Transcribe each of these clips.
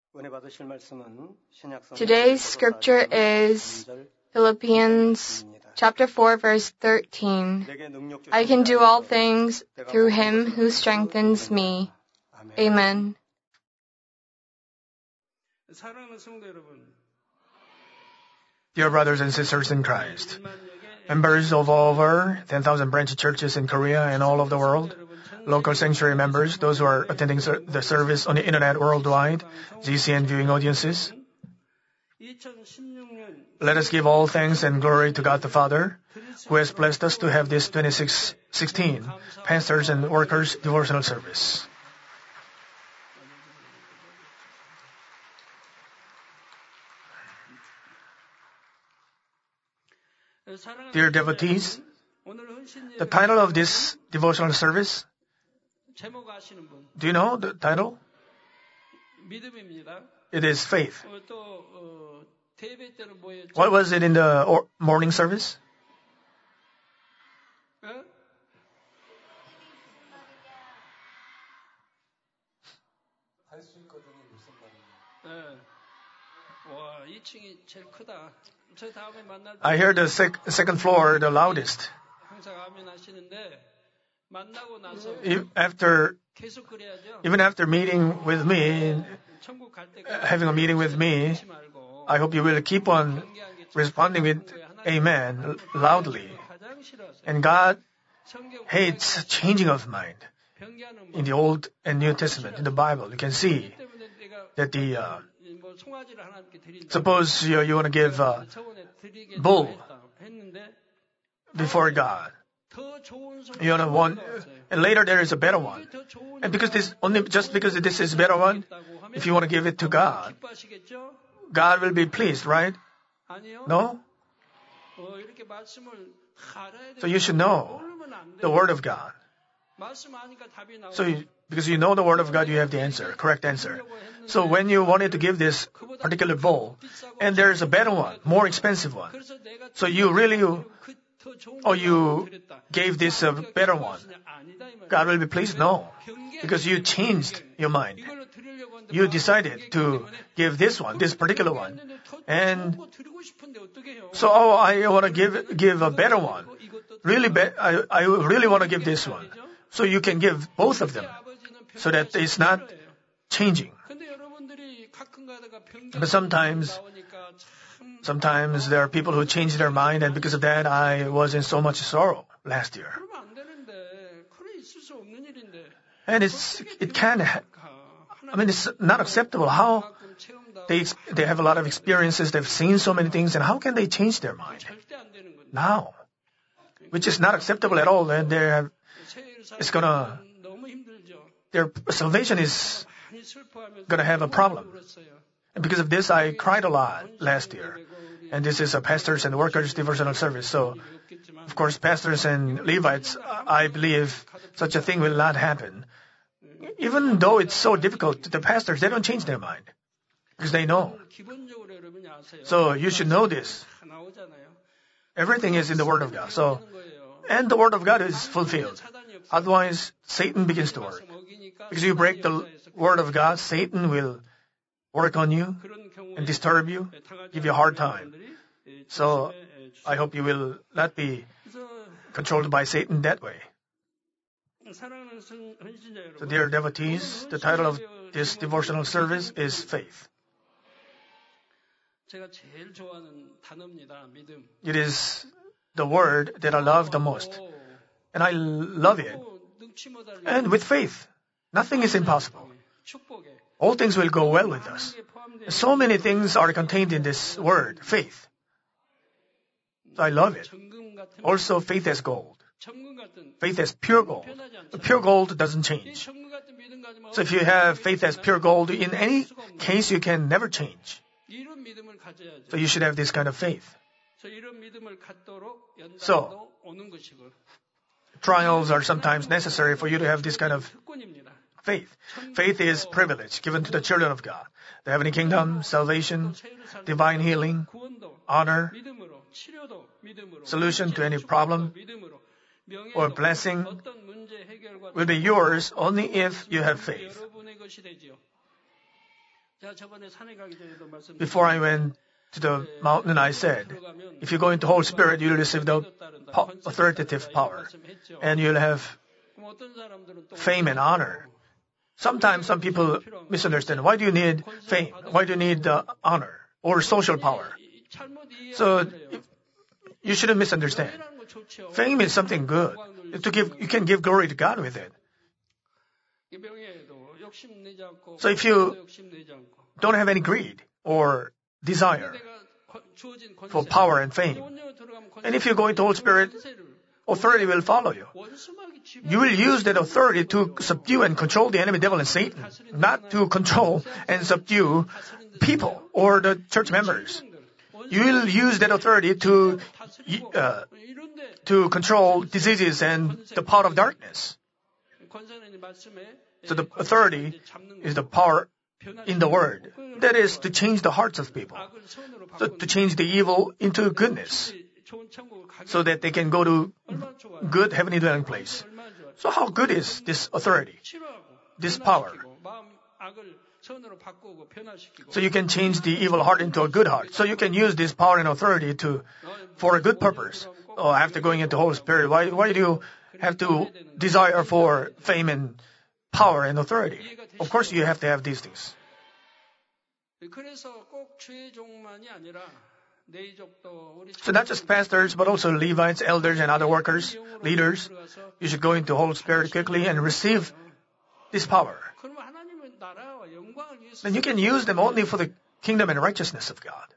Today's scripture is Philippians chapter 4, verse 13. I can do all things through him who strengthens me. Amen. Dear brothers and sisters in Christ, members of over 10,000 branch churches in Korea and all over the world, local sanctuary members, those who are attending the service on the internet worldwide, GCN viewing audiences, let us give all thanks and glory to God the Father, who has blessed us to have this 2016 Pastors and Workers devotional service. Dear devotees, the title of this devotional service, do you know the title? It is faith. What was it in the morning service? I heard the second floor the loudest. Even after meeting with me, having a meeting with me, I hope you will keep on responding with Amen loudly. And God hates changing of mind. In the Old and New Testament, in the Bible, you can see that suppose you want to give a bull before God. You want one, and later there is a better one. And just because this is a better one, if you want to give it to God, God will be pleased, right? No? So you should know the Word of God. Because you know the Word of God, you have the answer, correct answer. So when you wanted to give this particular bowl, and there's a better one, more expensive one, so you gave this a better one, God will be pleased? No. Because you changed your mind. You decided to give this one, this particular one. And so, I want to give a better one. I really want to give this one. So you can give both of them so that it's not changing. But sometimes there are people who change their mind, and because of that, I was in so much sorrow last year. And it's not acceptable how they have a lot of experiences, they've seen so many things, and how can they change their mind now? Which is not acceptable at all, and their salvation is gonna have a problem. And because of this, I cried a lot last year. And this is a Pastors and Workers devotional service. So, of course, pastors and Levites, I believe such a thing will not happen. Even though it's so difficult, the pastors, they don't change their mind. Because they know. So you should know this. Everything is in the Word of God. And the Word of God is fulfilled. Otherwise, Satan begins to work. Because you break the Word of God, Satan will work on you and disturb you, give you a hard time. So I hope you will not be controlled by Satan that way. So dear devotees, the title of this devotional service is Faith. It is the word that I love the most. And I love it. And with faith, nothing is impossible. All things will go well with us. So many things are contained in this word, faith. So I love it. Also, faith as gold. Faith as pure gold. Pure gold doesn't change. So if you have faith as pure gold, in any case, you can never change. So you should have this kind of faith. So, trials are sometimes necessary for you to have this kind of faith. Faith is privilege given to the children of God. The heavenly kingdom, salvation, divine healing, honor, solution to any problem, or blessing will be yours only if you have faith. Before I went to the mountain, I said, if you go into Holy Spirit, you'll receive the authoritative power, and you'll have fame and honor. Sometimes some people misunderstand. Why do you need fame? Why do you need honor or social power? So you shouldn't misunderstand. Fame is something good. You can give glory to God with it. So if you don't have any greed or desire for power and fame, and if you go into Holy Spirit, authority will follow you. You will use that authority to subdue and control the enemy devil and Satan, not to control and subdue people or the church members. You will use that authority to control diseases and the power of darkness. So the authority is the power in the word. That is to change the hearts of people. So to change the evil into goodness, so that they can go to good heavenly dwelling place. So how good is this authority, this power? So you can change the evil heart into a good heart. So you can use this power and authority for a good purpose. Oh, after going into Holy Spirit, why do you have to desire for fame and power and authority? Of course, you have to have these things. So not just pastors, but also Levites, elders, and other workers, leaders, you should go into Holy Spirit quickly and receive this power. Then you can use them only for the kingdom and righteousness of God.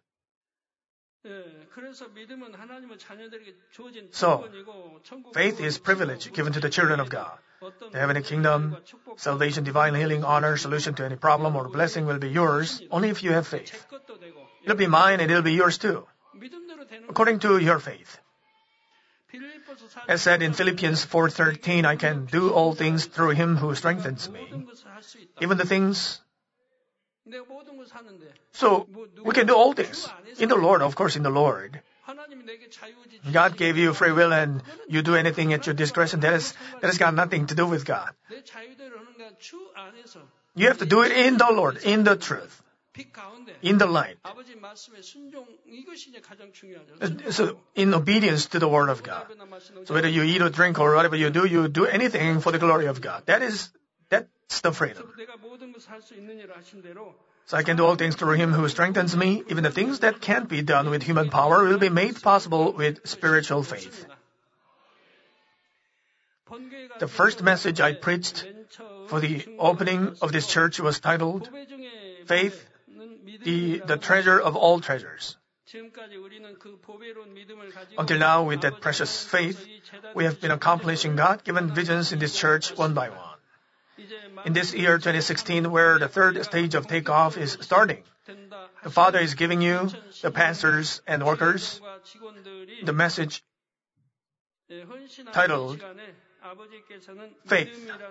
So, faith is privilege given to the children of God. The heavenly kingdom, salvation, divine healing, honor, solution to any problem or blessing will be yours only if you have faith. It'll be mine and it'll be yours too, according to your faith. As said in Philippians 4:13, I can do all things through Him who strengthens me, even the things. So we can do all things in the Lord, of course, in the Lord. God gave you free will and you do anything at your discretion. That has got nothing to do with God. You have to do it in the Lord, in the truth, in the light. So in obedience to the Word of God. So whether you eat or drink or whatever you do anything for the glory of God. That's the freedom. So I can do all things through Him who strengthens me. Even the things that can't be done with human power will be made possible with spiritual faith. The first message I preached for the opening of this church was titled, Faith, the treasure of all treasures. Until now, with that precious faith, we have been accomplishing God-given visions in this church one by one. In this year 2016, where the third stage of takeoff is starting, the Father is giving you, the pastors and workers, the message titled Faith.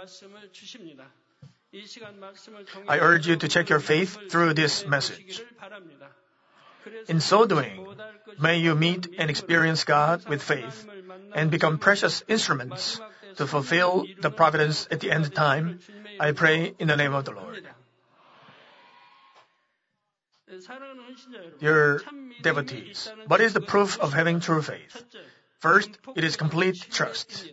I urge you to check your faith through this message. In so doing, may you meet and experience God with faith and become precious instruments to fulfill the providence at the end time. I pray in the name of the Lord. Dear devotees, what is the proof of having true faith? First, it is complete trust.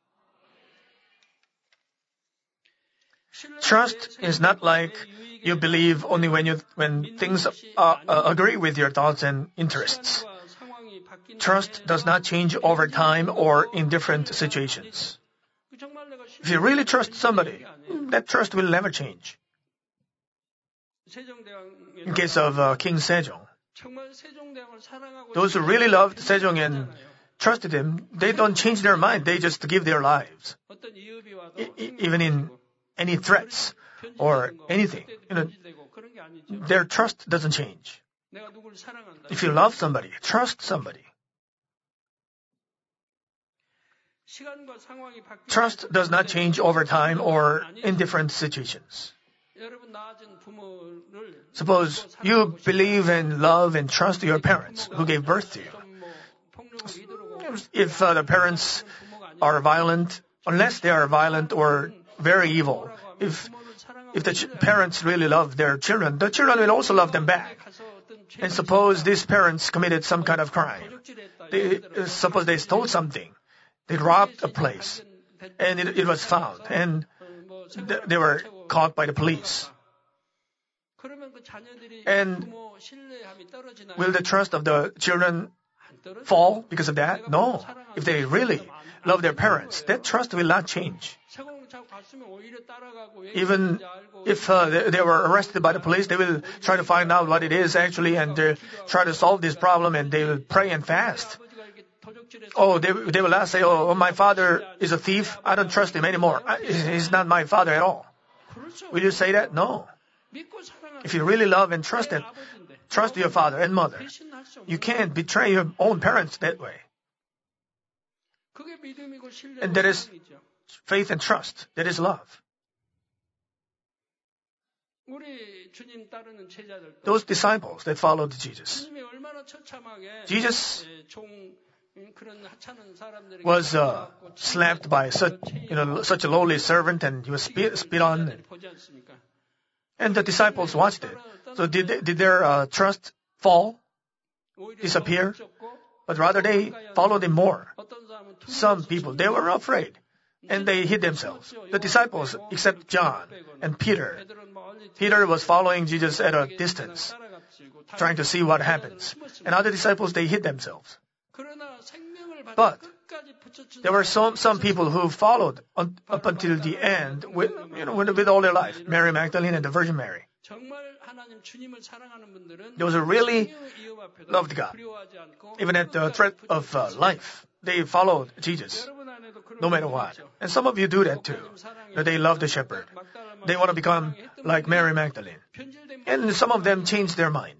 Trust is not like you believe only when things agree with your thoughts and interests. Trust does not change over time or in different situations. If you really trust somebody, that trust will never change. In case of King Sejong, those who really loved Sejong and trusted him, they don't change their mind. They just give their lives. Even in any threats or anything, their trust doesn't change. If you love somebody, trust somebody. Trust does not change over time or in different situations. Suppose you believe and love and trust your parents who gave birth to you. If the parents are violent, unless they are violent or very evil, if if the parents really love their children, the children will also love them back. And suppose these parents committed some kind of crime. Suppose they stole something. They robbed a place. And it was found. And they were caught by the police. And will the trust of the children fall because of that? No. If they really love their parents, that trust will not change. Even if they were arrested by the police, they will try to find out what it is actually and try to solve this problem, and they will pray and fast. Oh, they will not say, oh, my father is a thief. I don't trust him anymore. He's not my father at all. Will you say that? No. If you really love and trust your father and mother, you can't betray your own parents that way. And that is faith and trust. That is love. Those disciples that followed Jesus. Jesus was slapped by such a lowly servant, and he was spit on. And the disciples watched it. So did their trust fall, disappear? But rather they followed him more. Some people, they were afraid, and they hid themselves. The disciples, except John and Peter. Peter was following Jesus at a distance, trying to see what happens. And other disciples, they hid themselves. But there were some people who followed up until the end with all their life. Mary Magdalene and the Virgin Mary. Those who really loved God. Even at the threat of life, they followed Jesus, no matter what. And some of you do that too. They love the shepherd. They want to become like Mary Magdalene. And some of them change their mind.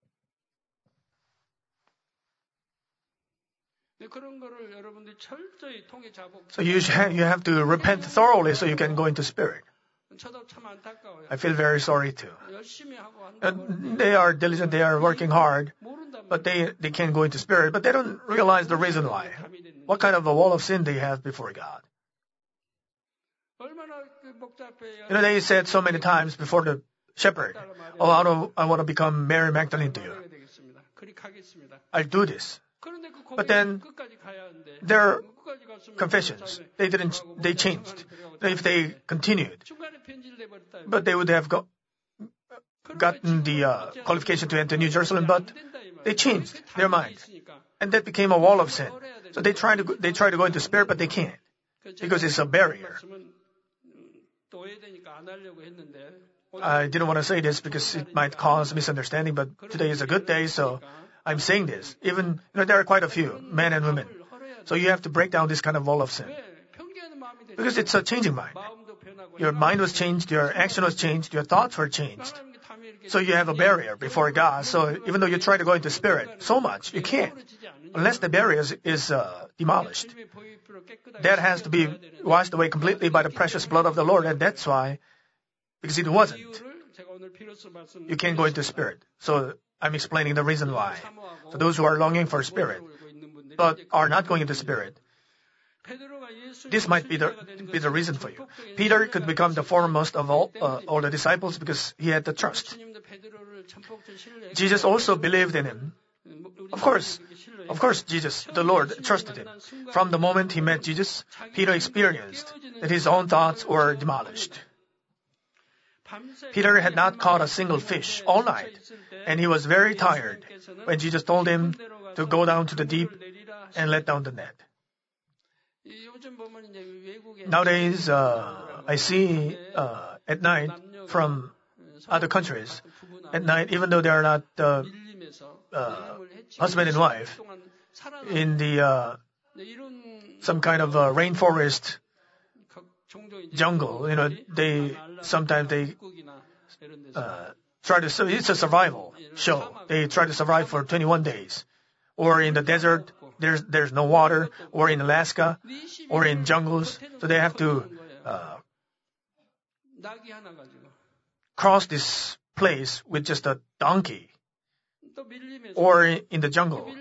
So you have to repent thoroughly so you can go into spirit. I feel very sorry too. They are diligent, they are working hard, but they can't go into spirit, but they don't realize the reason why. What kind of a wall of sin they have before God. They said so many times before the shepherd, oh, I want to become Mary Magdalene to you. I'll do this. But then their confessions, they changed. If they continued, but they would have gotten the qualification to enter New Jerusalem, but they changed their mind. And that became a wall of sin. So they try to go into spirit, but they can't. Because it's a barrier. I didn't want to say this because it might cause misunderstanding, but today is a good day, so I'm saying this. Even, there are quite a few, men and women. So you have to break down this kind of wall of sin. Because it's a changing mind. Your mind was changed, your action was changed, your thoughts were changed. So you have a barrier before God. So even though you try to go into spirit so much, you can't. Unless the barrier is demolished. That has to be washed away completely by the precious blood of the Lord. And that's why, because it wasn't, you can't go into spirit. So I'm explaining the reason why. So those who are longing for spirit, but are not going into spirit, this might be the reason for you. Peter could become the foremost of all the disciples because he had the trust. Jesus also believed in him. Of course, Jesus, the Lord, trusted him. From the moment he met Jesus, Peter experienced that his own thoughts were demolished. Peter had not caught a single fish all night, and he was very tired when Jesus told him to go down to the deep and let down the net. Nowadays, I see at night from other countries, at night, even though they are not husband and wife, in the some kind of rainforest jungle, they sometimes try to. It's a survival show. They try to survive for 21 days, or in the desert. There's no water, or in Alaska, or in jungles. So they have to cross this place with just a donkey, or in the jungle.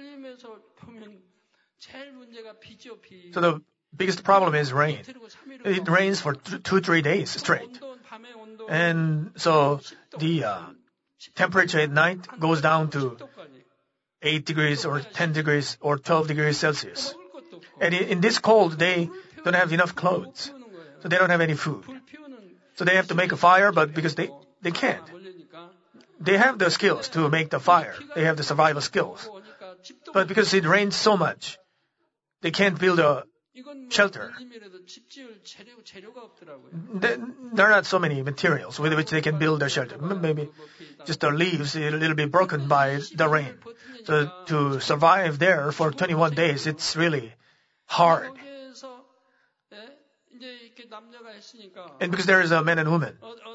So the biggest problem is rain. It rains for 2-3 days straight. And so the temperature at night goes down to 8 degrees or 10 degrees or 12 degrees Celsius. And in this cold, they don't have enough clothes. So they don't have any food. So they have to make a fire, but because they can't. They have the skills to make the fire. They have the survival skills. But because it rains so much, they can't build a shelter. There are not so many materials with which they can build a shelter. Maybe just the leaves, a little bit broken by the rain. So to survive there for 21 days, it's really hard. And because there is a man and woman.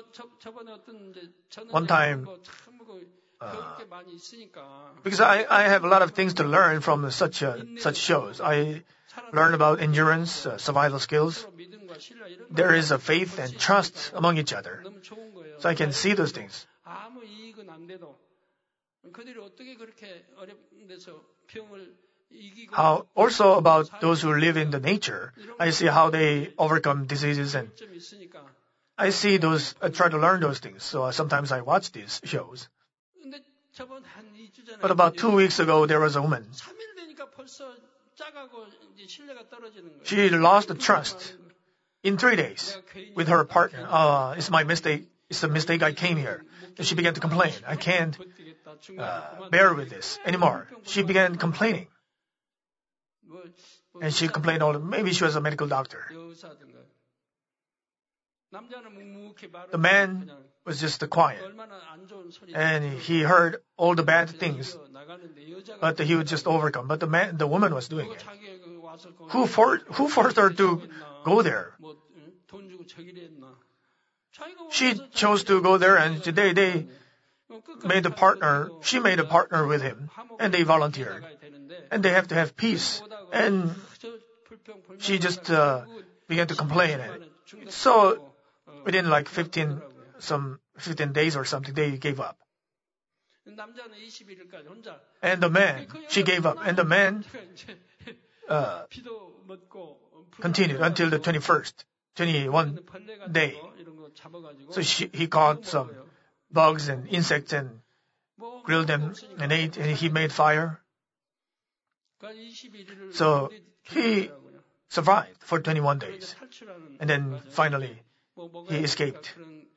One time, because I have a lot of things to learn from such shows. I learn about endurance, survival skills. There is a faith and trust among each other. So I can see those things. How also about those who live in the nature, I see how they overcome diseases, and I see those. I try to learn those things. So sometimes I watch these shows. But about 2 weeks ago, there was a woman. She lost the trust in 3 days with her partner. It's my mistake. It's a mistake. I came here. And she began to complain. I can't bear with this anymore. She began complaining. And she complained maybe she was a medical doctor. The man was just quiet. And he heard all the bad things. But he would just overcome. But the woman was doing it. Who forced her to go there? She chose to go there, and they made a partner. She made a partner with him, and they volunteered. And they have to have peace. And she just began to complain. So within like 15 days or something, they gave up. And the man, she gave up. And the man continued until the 21 day. So he caught some bugs and insects and grilled them and ate, and he made fire. So he survived for 21 days. And then finally, he escaped.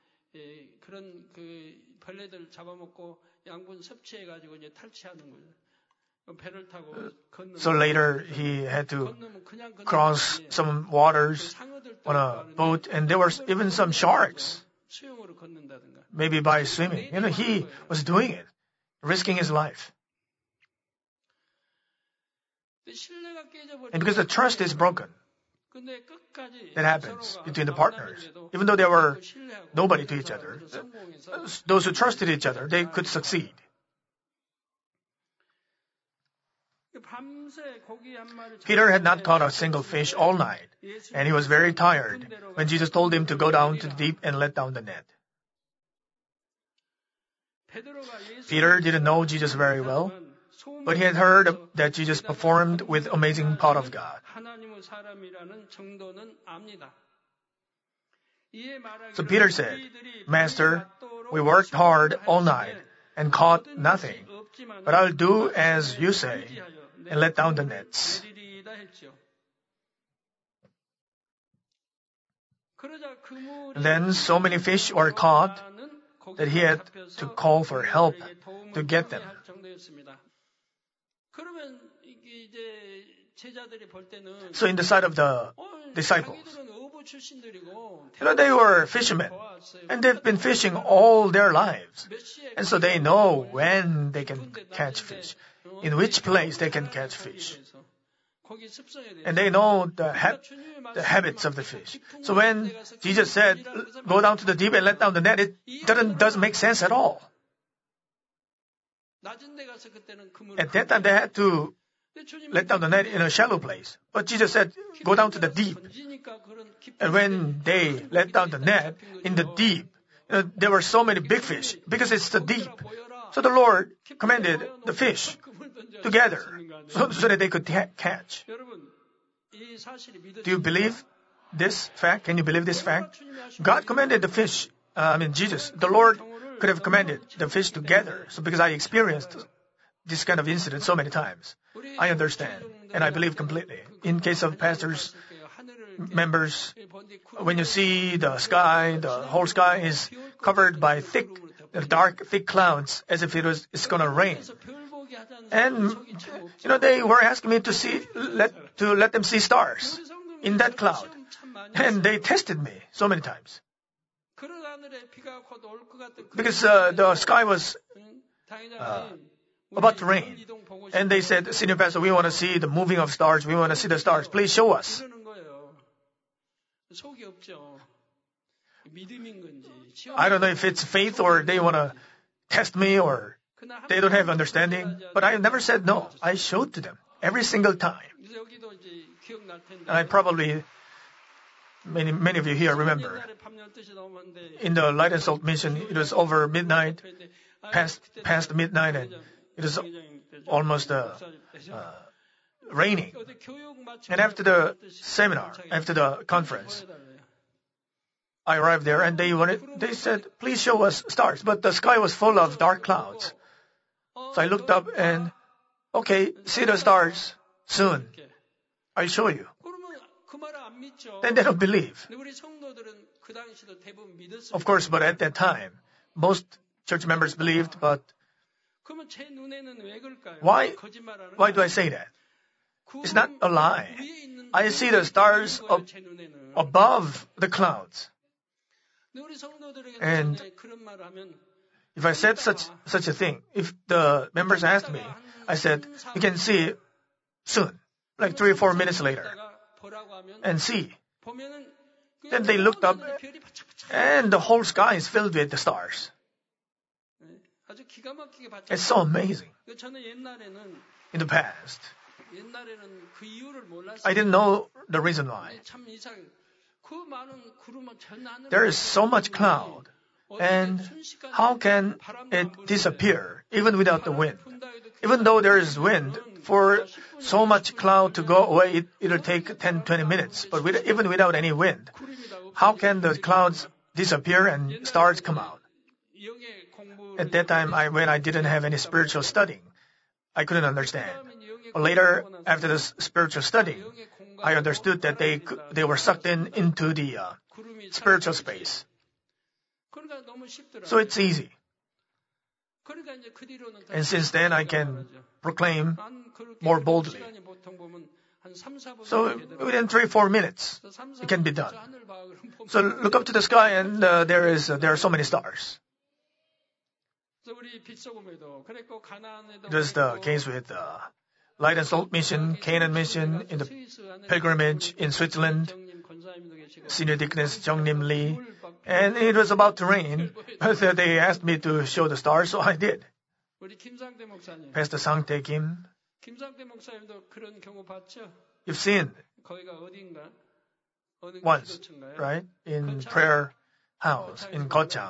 So later, he had to cross some waters on a boat, and there were even some sharks. Maybe by swimming. He was doing it, risking his life. And because the trust is broken, that happens between the partners. Even though they were nobody to each other, those who trusted each other, they could succeed. Peter had not caught a single fish all night, and he was very tired when Jesus told him to go down to the deep and let down the net. Peter didn't know Jesus very well, but he had heard that Jesus performed with amazing power of God. So Peter said, "Master, we worked hard all night and caught nothing, but I'll do as you say and let down the nets." Then so many fish were caught that he had to call for help to get them. So in the sight of the disciples, they were fishermen, and they've been fishing all their lives. And so they know when they can catch fish, in which place they can catch fish. And they know the habits of the fish. So when Jesus said, "Go down to the deep and let down the net," it doesn't make sense at all. At that time, they had to let down the net in a shallow place. But Jesus said, "Go down to the deep." And when they let down the net in the deep, there were so many big fish because it's the deep. So the Lord commanded the fish to gather so that they could catch. Do you believe this fact? Can you believe this fact? God commanded the fish. Jesus, the Lord could have commanded the fish to gather. So because I experienced this kind of incident so many times, I understand and I believe completely. In case of pastors, members, when you see the sky, the whole sky is covered by dark, thick clouds, as if it's going to rain. And, they were asking me to let them see stars in that cloud. And they tested me so many times. Because the sky was about to rain. And they said, Senior Pastor, we want to see the moving of stars. We want to see the stars. Please show us. I don't know if it's faith or they want to test me or they don't have understanding. But I never said no. I showed to them every single time. And I probably, many of you here remember, in the Light and Salt mission, it was over midnight, past midnight, and it was almost raining. And after the seminar, after the conference, I arrived there and they said, please show us stars. But the sky was full of dark clouds. So I looked up and, okay, see the stars soon. I'll show you. Then they don't believe. Of course, but at that time, most church members believed, but why do I say that? It's not a lie. I see the stars above the clouds. And if I said such a thing, if the members asked me, I said, you can see soon, like 3 or 4 minutes later, and see. Then they looked up, and the whole sky is filled with the stars. It's so amazing. In the past, I didn't know the reason why. There is so much cloud, and how can it disappear even without the wind? Even though there is wind, for so much cloud to go away, it'll take 10-20 minutes. But even without any wind, how can the clouds disappear and stars come out? At that time, when I didn't have any spiritual studying, I couldn't understand. But later, after the spiritual studying, I understood that they were sucked into the spiritual space. So it's easy. And since then, I can proclaim more boldly. So within 3-4 minutes, it can be done. So look up to the sky, and there are so many stars. It was the case with Light and Salt mission, Canaan mission, in the pilgrimage in Switzerland, Senior Deaconess Jung-Nim Lee, and it was about to rain. They asked me to show the stars, so I did. Pastor Sang-Tae Kim, you've seen once, right? In prayer house in Gochang.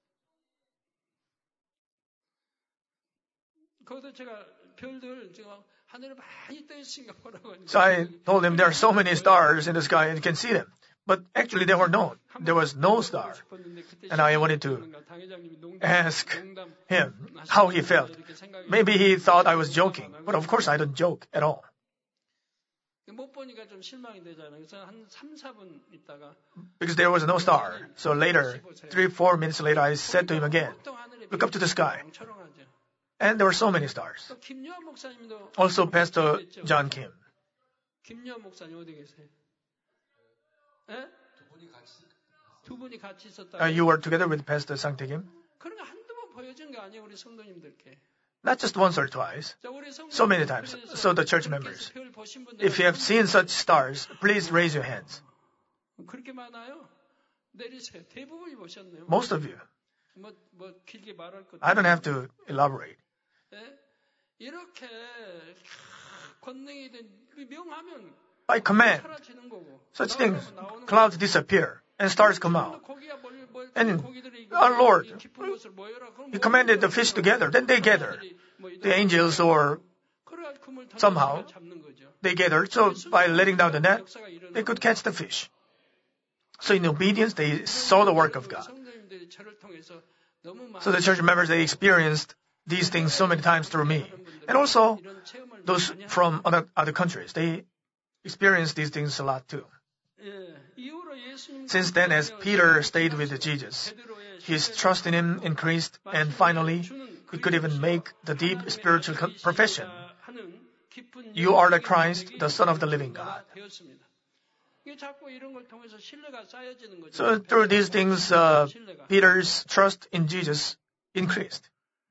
So I told him there are so many stars in the sky and you can see them. But actually there was no star. And I wanted to ask him how he felt. Maybe he thought I was joking. But of course I don't joke at all. Because there was no star. So later, 3-4 minutes later, I said to him again, look up to the sky. And there were so many stars. Also, Pastor John Kim. You were together with Pastor Sang-Tae Kim? Not just once or twice. So many times. So the church members. If you have seen such stars, please raise your hands. Most of you. I don't have to elaborate. By command, such things, clouds disappear and stars come out. And our Lord, He commanded the fish to gather. Then they gather. The angels or somehow they gathered. So by letting down the net, they could catch the fish. So in obedience, they saw the work of God. So the church members, they experienced these things so many times through me. And also, those from other countries, they experienced these things a lot too. Since then, as Peter stayed with Jesus, his trust in him increased, and finally, he could even make the deep spiritual profession. You are the Christ, the Son of the living God. So through these things, Peter's trust in Jesus increased.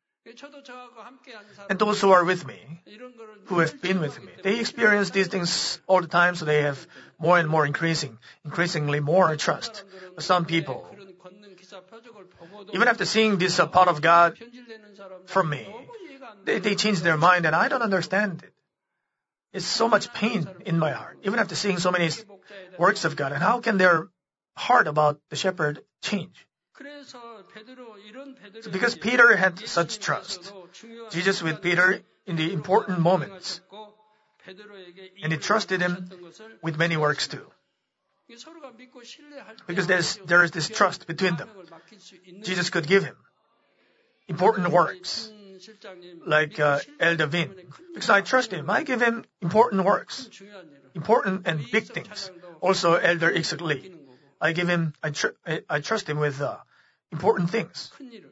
And those who are with me, who have been with me, they experience these things all the time, so they have more and more increasingly more trust. But some people, even after seeing this part of God from me, they change their mind, and I don't understand it. It's so much pain in my heart, even after seeing so many works of God. And how can their heart about the shepherd change? So because Peter had such trust, Jesus with Peter in the important moments, and he trusted him with many works too. Because there is this trust between them. Jesus could give him important works, like Elder Vin. Because I trust him, I give him important works, important and big things. Also, Elder Iksak Lee, I trust him with important things.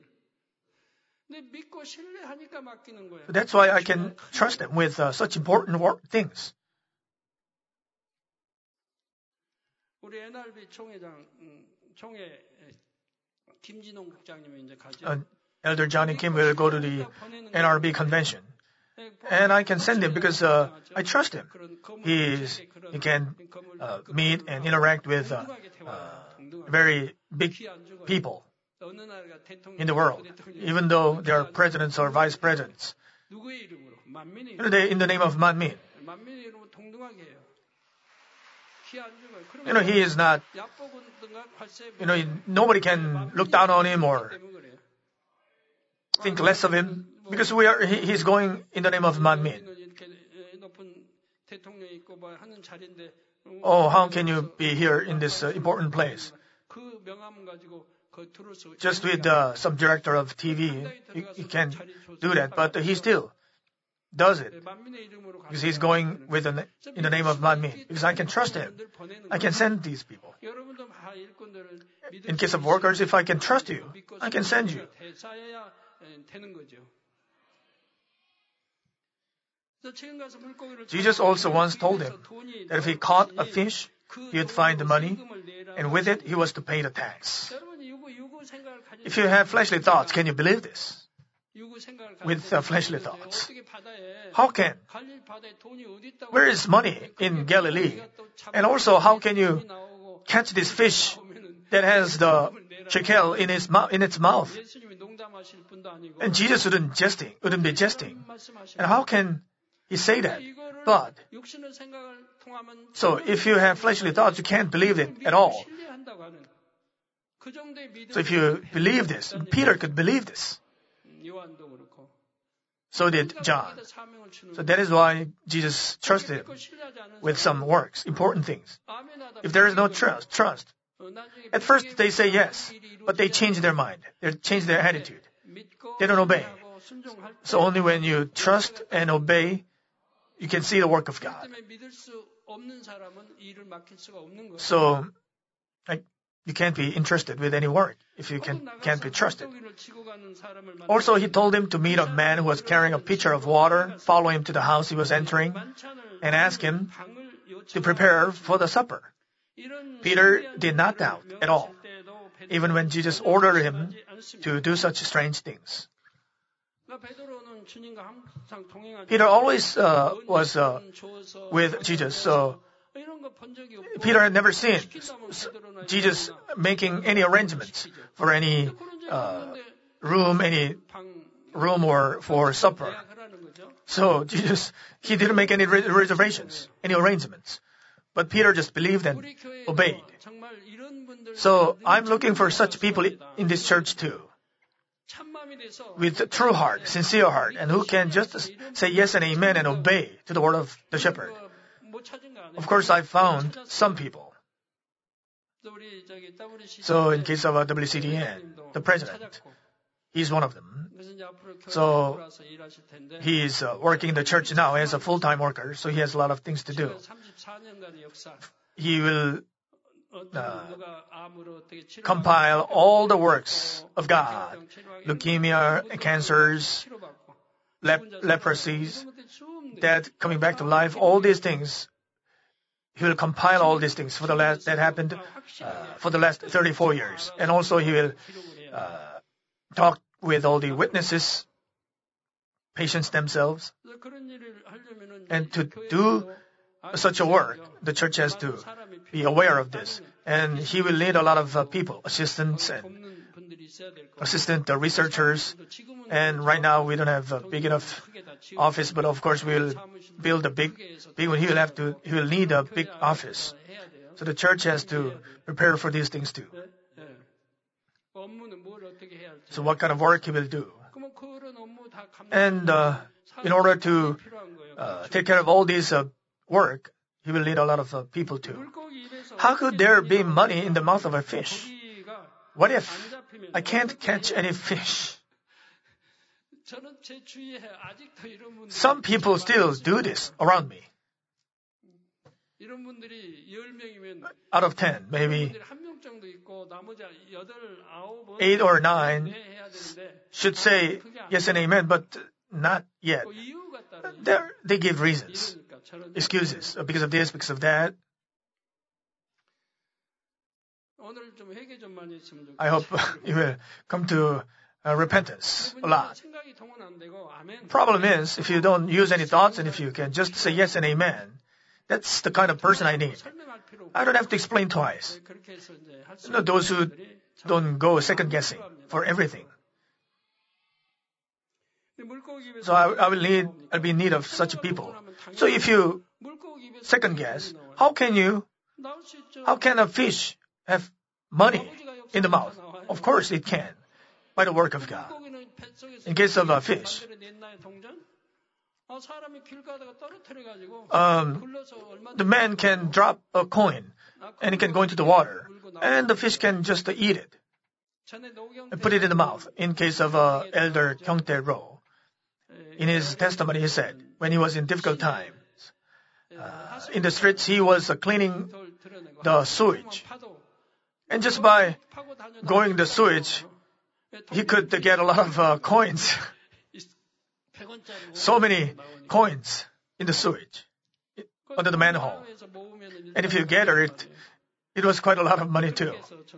So that's why I can trust him with such important things. Elder Johnny Kim will go to the NRB convention. And I can send him because I trust him. He can meet and interact with very big people in the world, even though they are presidents or vice presidents. In the name of Manmin. He is not, nobody can look down on him or think less of him, because he's going in the name of Manmin. Oh, how can you be here in this important place? Just with some director of TV, he can't do that, but he still does it. Because he's going in the name of Manmin. Because I can trust him. I can send these people. In case of workers, if I can trust you, I can send you. Jesus also once told him that if he caught a fish, he would find the money, and with it he was to pay the tax. If you have fleshly thoughts, can you believe this? With fleshly thoughts. How can? Where is money in Galilee? And also, how can you catch this fish that has the shekel in its mouth? And Jesus wouldn't be jesting. And how can he say that? But, so if you have fleshly thoughts, you can't believe it at all. So if you believe this, Peter could believe this. So did John. So that is why Jesus trusted him with some works, important things. If there is no trust. At first they say yes, but they change their mind. They change their attitude. They don't obey. So only when you trust and obey, you can see the work of God. So you can't be interested with any work if you can't be trusted. Also, he told him to meet a man who was carrying a pitcher of water, follow him to the house he was entering, and ask him to prepare for the supper. Peter did not doubt at all, even when Jesus ordered him to do such strange things. Peter always was with Jesus, so Peter had never seen Jesus making any arrangements for any room or for supper. So he didn't make any reservations, any arrangements. But Peter just believed and obeyed. So I'm looking for such people in this church too, with a true heart, sincere heart, and who can just say yes and amen and obey to the word of the shepherd. Of course, I found some people. So in case of WCDN, the president, he's one of them. So he is working in the church now as a full-time worker, so he has a lot of things to do. He will compile all the works of God, leukemia, cancers, leprosies, death, coming back to life, all these things. He will compile all these things that happened for the last 34 years. And also he will talk with all the witnesses, patients themselves. And to do such a work, the church has to be aware of this. And he will need a lot of people, assistants and researchers. And right now we don't have a big enough office, but of course we will build a big one. He will need a big office. So the church has to prepare for these things too. So what kind of work he will do? And in order to take care of all these work, he will need a lot of people too. How could there be money in the mouth of a fish? What if I can't catch any fish? Some people still do this around me. Out of 10, maybe 8 or 9 should say yes and amen, but not yet. They give reasons, excuses, because of this, because of that. I hope you will come to repentance a lot. Problem is, if you don't use any thoughts and if you can just say yes and amen, that's the kind of person I need. I don't have to explain twice. Those who don't go second guessing for everything. So I'll be in need of such people. So if you second guess, how can a fish have money in the mouth? Of course it can, by the work of God. In case of a fish, the man can drop a coin and it can go into the water, and the fish can just eat it and put it in the mouth. In case of Elder Kyungtae Ro, in his testimony, he said when he was in difficult times, in the streets, he was cleaning the sewage. And just by going the sewage, he could get a lot of coins. So many coins in the sewage, under the manhole. And if you gather it, it was quite a lot of money too.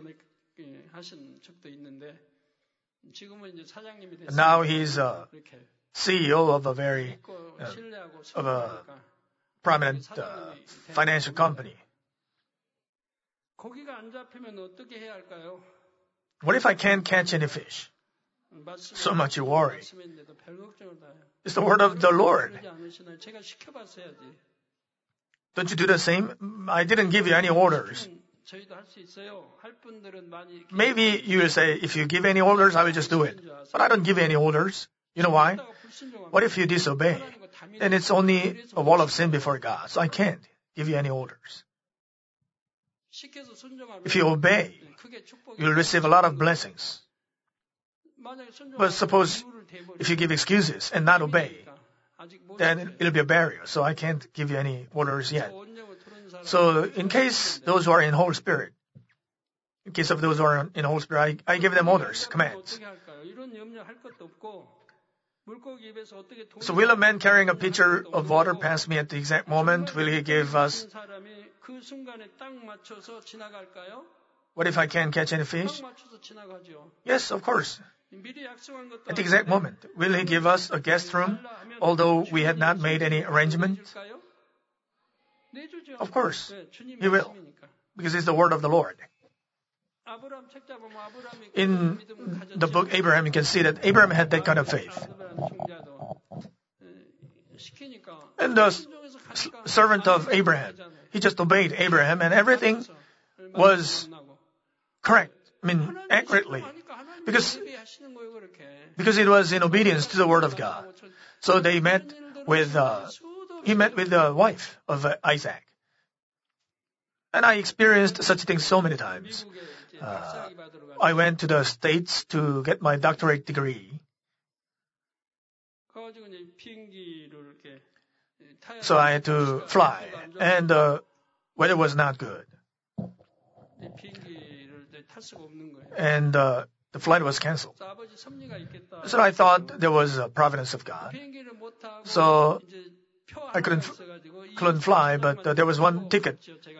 And now he's a CEO of a prominent financial company. What if I can't catch any fish? So much you worry. It's the word of the Lord. Don't you do the same? I didn't give you any orders. Maybe you will say, if you give any orders, I will just do it. But I don't give any orders. You know why? What if you disobey? Then it's only a wall of sin before God. So I can't give you any orders. If you obey, you'll receive a lot of blessings. But suppose if you give excuses and not obey, then it'll be a barrier. So I can't give you any orders yet. So in case those who are in Holy Spirit, in case of those who are in Holy Spirit, I give them orders, commands. So will a man carrying a pitcher of water pass me at the exact moment? Will he give us? What if I can't catch any fish? Yes, of course. At the exact moment, will he give us a guest room, although we had not made any arrangement? Of course, he will, because it's the word of the Lord. In the book Abraham, you can see that Abraham had that kind of faith. And the servant of Abraham, he just obeyed Abraham and everything was correct, accurately. Because it was in obedience to the word of God. So he met with the wife of Isaac. And I experienced such things so many times. I went to the States to get my doctorate degree. So I had to fly, and the weather was not good. And the flight was canceled. So I thought there was a providence of God. So I couldn't fly, but there was one ticket.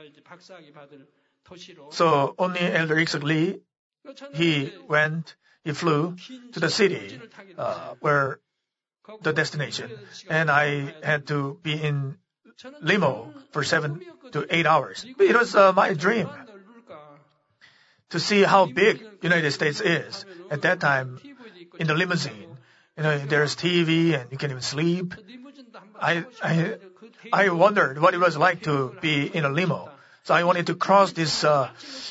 So only Elder Iksak Lee, he flew to the city where the destination, and I had to be in limo for 7 to 8 hours. It was my dream to see how big United States is. At that time, in the limousine, there's TV and you can even sleep. I wondered what it was like to be in a limo. So I wanted to cross this the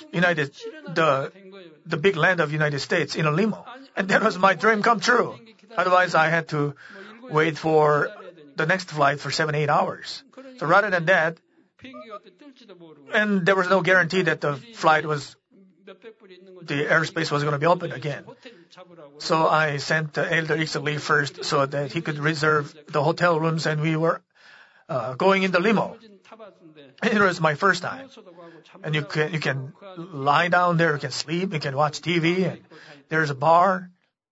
big land of United States in a limo. And that was my dream come true. Otherwise, I had to wait for the next flight for 7, 8 hours. So rather than that, and there was no guarantee that the airspace was going to be open again. So I sent Elder Iksak Lee first so that he could reserve the hotel rooms, and we were going in the limo. It was my first time. And you can lie down there, you can sleep, you can watch TV, and there's a bar.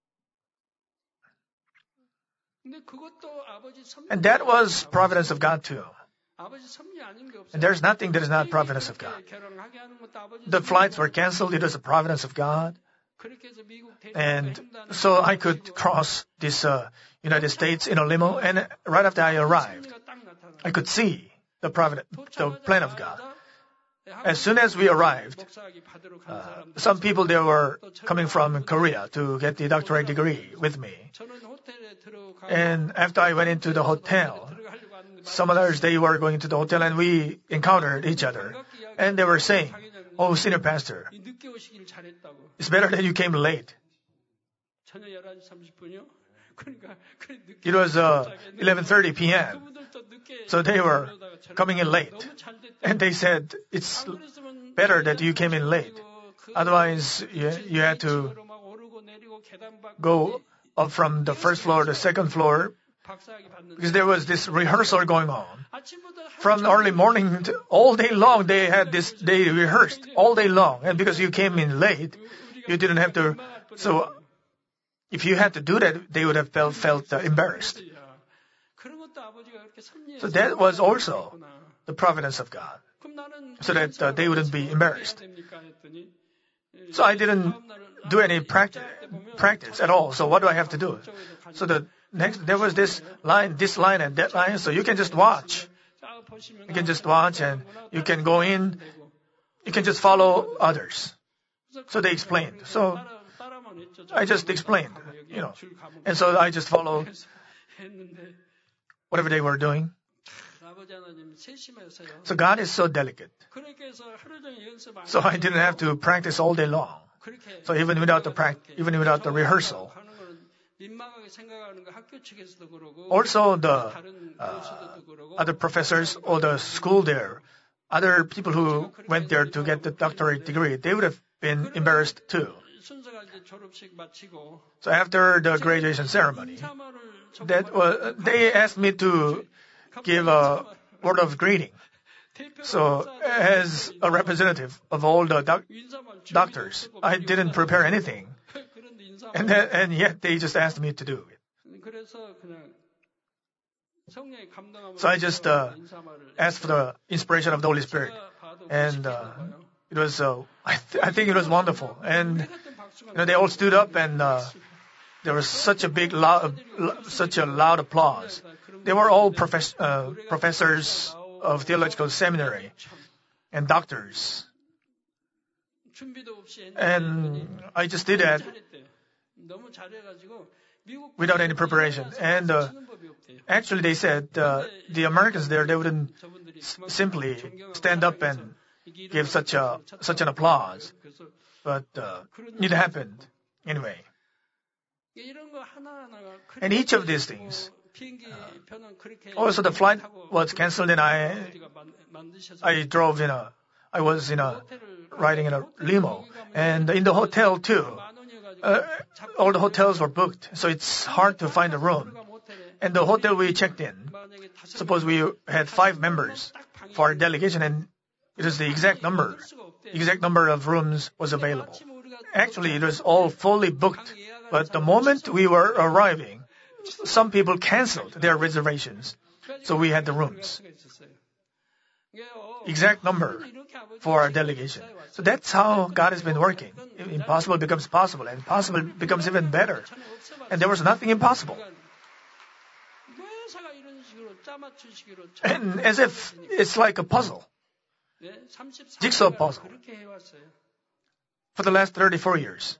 And that was providence of God too. And there's nothing that is not providence of God. The flights were canceled. It was a providence of God. And so I could cross this United States in a limo. And right after I arrived, I could see the plan of God. As soon as we arrived, some people, they were coming from Korea to get the doctorate degree with me. And after I went into the hotel, some others, they were going to the hotel, and we encountered each other. And they were saying, "Oh, senior pastor, it's better that you came late." It was 11:30 p.m. So they were coming in late. And they said, "It's better that you came in late. Otherwise, you had to go up from the first floor to the second floor." Because there was this rehearsal going on. From early morning to all day long, they rehearsed all day long. And because you came in late, you didn't have to. So if you had to do that, they would have felt embarrassed. So that was also the providence of God, so that they wouldn't be embarrassed. So I didn't do any practice at all. So what do I have to do? So there was this line, and that line. So you can just watch. You can just watch, and you can go in. You can just follow others. So they explained. So I just explained, and so I just followed whatever they were doing. So God is so delicate. So I didn't have to practice all day long. So even without the rehearsal. Also, the other professors or the school there, other people who went there to get the doctorate degree, they would have been embarrassed too. So after the graduation ceremony, they asked me to give a word of greeting. So as a representative of all the doctors, I didn't prepare anything. And yet they just asked me to do it. So I just asked for the inspiration of the Holy Spirit. And it was, I think it was wonderful. And they all stood up, and there was such a loud applause. They were all professors of theological seminary and doctors. And I just did that without any preparation. And actually they said the Americans there, they wouldn't simply stand up and give such an applause. But it happened anyway. And each of these things, also the flight was cancelled, and I drove in a I was riding in a limo, and in the hotel too. All the hotels were booked, so it's hard to find a room. And the hotel we checked in, suppose we had 5 members for our delegation, and it is the exact number of rooms was available. Actually, it was all fully booked, but the moment we were arriving, some people canceled their reservations, so we had the rooms. Exact number for our delegation. So that's how God has been working. Impossible becomes possible, and possible becomes even better. And there was nothing impossible. And as if it's like a puzzle, jigsaw puzzle, for the last 34 years.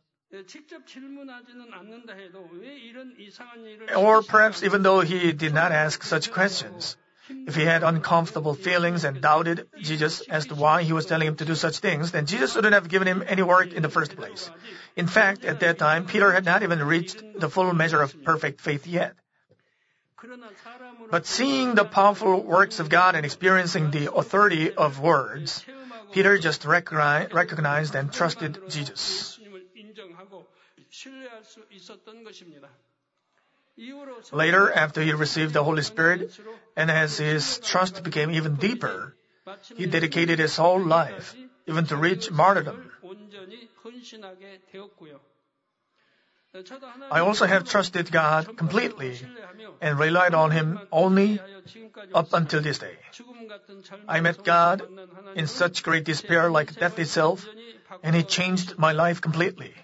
Or perhaps even though he did not ask such questions, if he had uncomfortable feelings and doubted Jesus as to why he was telling him to do such things, then Jesus wouldn't have given him any work in the first place. In fact, at that time, Peter had not even reached the full measure of perfect faith yet. But seeing the powerful works of God and experiencing the authority of words, Peter just recognized and trusted Jesus. Later, after he received the Holy Spirit, and as his trust became even deeper, he dedicated his whole life, even to reach martyrdom. I also have trusted God completely and relied on Him only up until this day. I met God in such great despair like death itself, and He changed my life completely.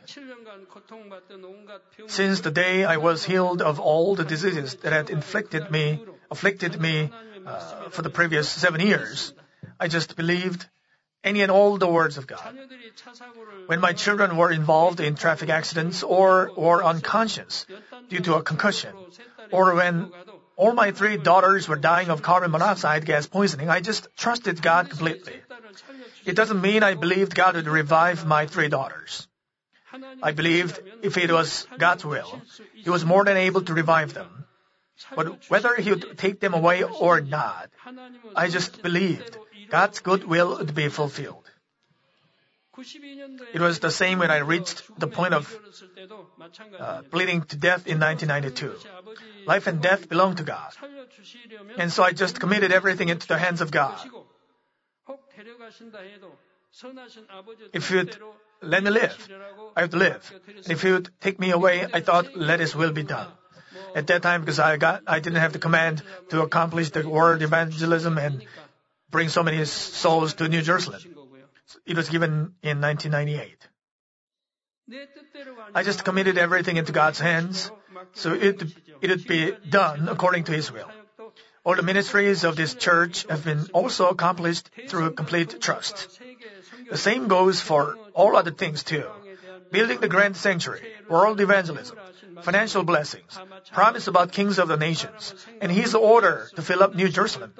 Since the day I was healed of all the diseases that had afflicted me for the previous 7 years, I just believed any and all the words of God. When my children were involved in traffic accidents or were unconscious due to a concussion, or when all my 3 daughters were dying of carbon monoxide gas poisoning, I just trusted God completely. It doesn't mean I believed God would revive my 3 daughters. I believed if it was God's will, He was more than able to revive them. But whether He would take them away or not, I just believed God's good will would be fulfilled. It was the same when I reached the point of bleeding to death in 1992. Life and death belong to God. And so I just committed everything into the hands of God. If you'd let me live, I would live. And if you'd take me away, I thought, let His will be done. At that time, because I didn't have the command to accomplish the word evangelism and bring so many souls to New Jerusalem. It was given in 1998. I just committed everything into God's hands, so it would be done according to His will. All the ministries of this church have been also accomplished through complete trust. The same goes for all other things too. Building the grand sanctuary, world evangelism, financial blessings, promise about kings of the nations, and His order to fill up New Jerusalem.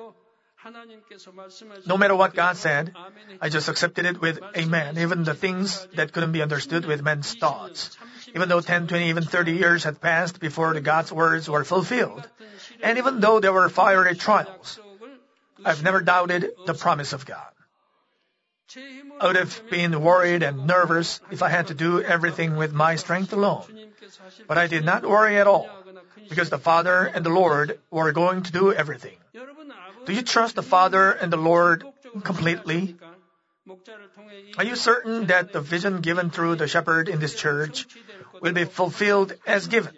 No matter what God said, I just accepted it with amen, even the things that couldn't be understood with men's thoughts. Even though 10, 20, even 30 years had passed before the God's words were fulfilled, and even though there were fiery trials, I've never doubted the promise of God. I would have been worried and nervous if I had to do everything with my strength alone. But I did not worry at all, because the Father and the Lord were going to do everything. Do you trust the Father and the Lord completely? Are you certain that the vision given through the shepherd in this church will be fulfilled as given?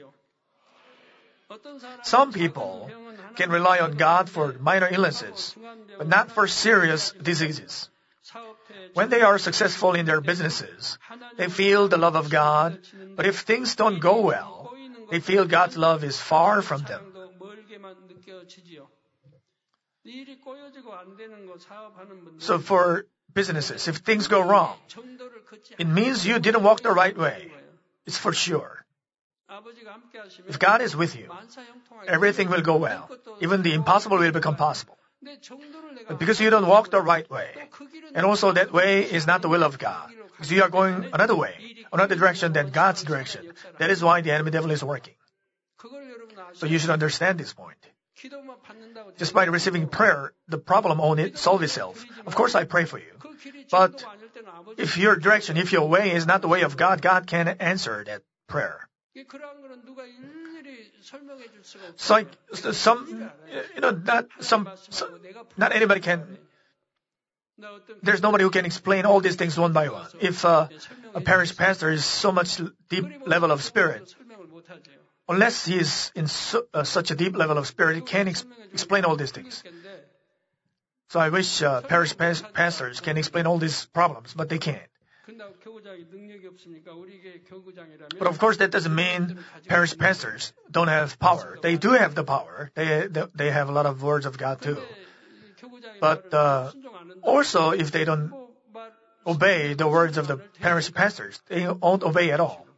Some people can rely on God for minor illnesses, but not for serious diseases. When they are successful in their businesses, they feel the love of God, but if things don't go well, they feel God's love is far from them. So for businesses, if things go wrong, it means you didn't walk the right way. It's for sure. If God is with you, everything will go well. Even the impossible will become possible. But because you don't walk the right way, and also that way is not the will of God, because you are going another way, another direction than God's direction, that is why the enemy devil is working. So you should understand this point. Just by receiving prayer, the problem won't solve itself. Of course, I pray for you. But if your direction, if your way is not the way of God, God can answer that prayer. So not anybody can. There's nobody who can explain all these things one by one. If a parish pastor is so much deep level of spirit, unless he is in such a deep level of spirit, he can't explain all these things. So I wish parish pastors can explain all these problems, but they can't. But of course, that doesn't mean parish pastors don't have power. They do have the power. They have a lot of words of God too. But also, if they don't obey the words of the parish pastors, they won't obey at all.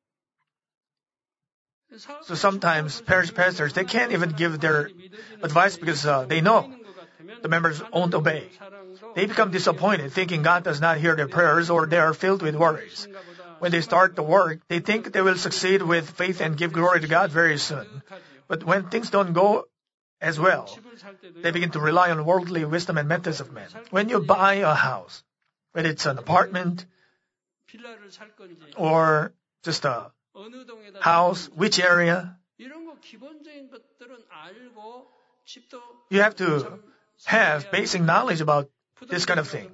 So sometimes parish pastors, they can't even give their advice because they know the members won't obey. They become disappointed, thinking God does not hear their prayers, or they are filled with worries. When they start the work, they think they will succeed with faith and give glory to God very soon. But when things don't go as well, they begin to rely on worldly wisdom and methods of men. When you buy a house, whether it's an apartment or just a house, which area, you have to have basic knowledge about this kind of thing.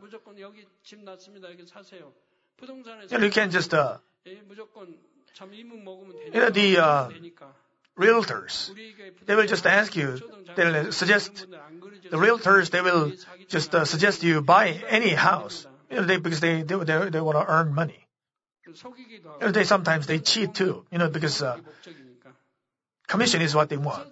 You can't just, the realtors, they will just ask you, they'll suggest, the realtors, they will just suggest you buy any house, because they want to earn money. Sometimes they cheat too, because commission is what they want.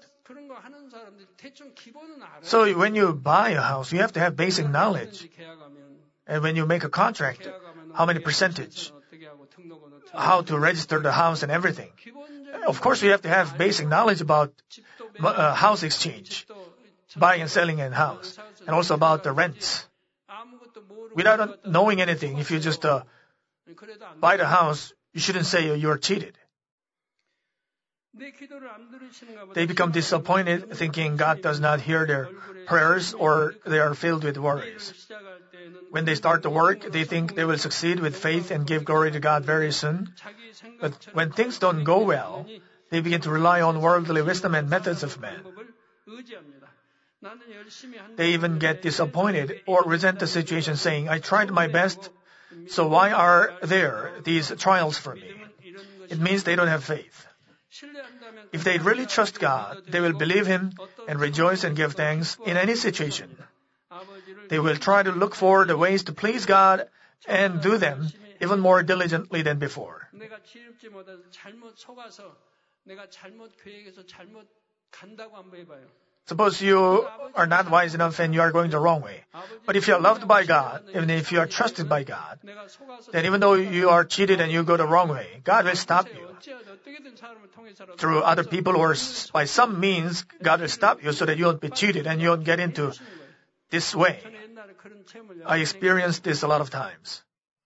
So when you buy a house, you have to have basic knowledge. And when you make a contract, how many percentage, how to register the house and everything. Of course, you have to have basic knowledge about house exchange, buying and selling a house, and also about the rents. Without knowing anything, if you just buy the house, you shouldn't say you're cheated. They become disappointed, thinking God does not hear their prayers, or they are filled with worries. When they start the work, they think they will succeed with faith and give glory to God very soon. But when things don't go well, they begin to rely on worldly wisdom and methods of men. They even get disappointed or resent the situation, saying, I tried my best, so why are there these trials for me? It means they don't have faith. If they really trust God, they will believe Him and rejoice and give thanks in any situation. They will try to look for the ways to please God and do them even more diligently than before. Suppose you are not wise enough and you are going the wrong way. But if you are loved by God, even if you are trusted by God, then even though you are cheated and you go the wrong way, God will stop you. Through other people or by some means, God will stop you so that you won't be cheated and you won't get into this way. I experienced this a lot of times.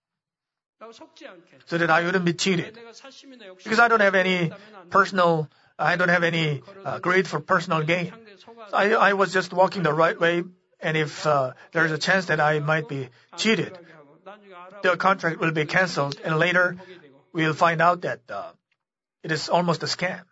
So that I wouldn't be cheated. Because I don't have any greed for personal gain. I was just walking the right way, and if there's a chance that I might be cheated, the contract will be cancelled, and later we'll find out that it is almost a scam.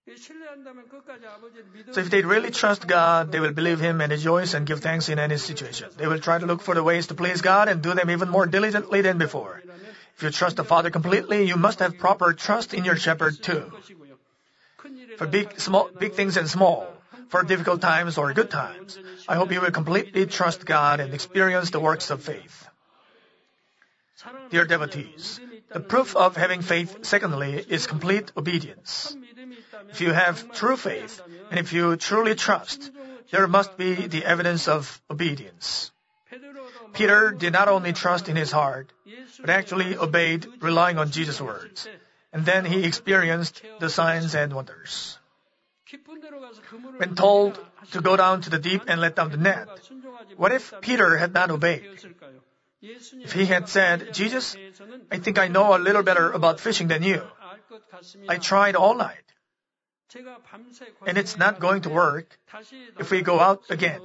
So if they really trust God, they will believe Him and rejoice and give thanks in any situation. They will try to look for the ways to please God and do them even more diligently than before. If you trust the Father completely, you must have proper trust in your shepherd too. For big things and small, for difficult times or good times, I hope you will completely trust God and experience the works of faith. Dear devotees, the proof of having faith, secondly, is complete obedience. If you have true faith, and if you truly trust, there must be the evidence of obedience. Peter did not only trust in his heart, but actually obeyed, relying on Jesus' words. And then he experienced the signs and wonders. When told to go down to the deep and let down the net, what if Peter had not obeyed? If he had said, Jesus, I think I know a little better about fishing than you. I tried all night. And it's not going to work if we go out again.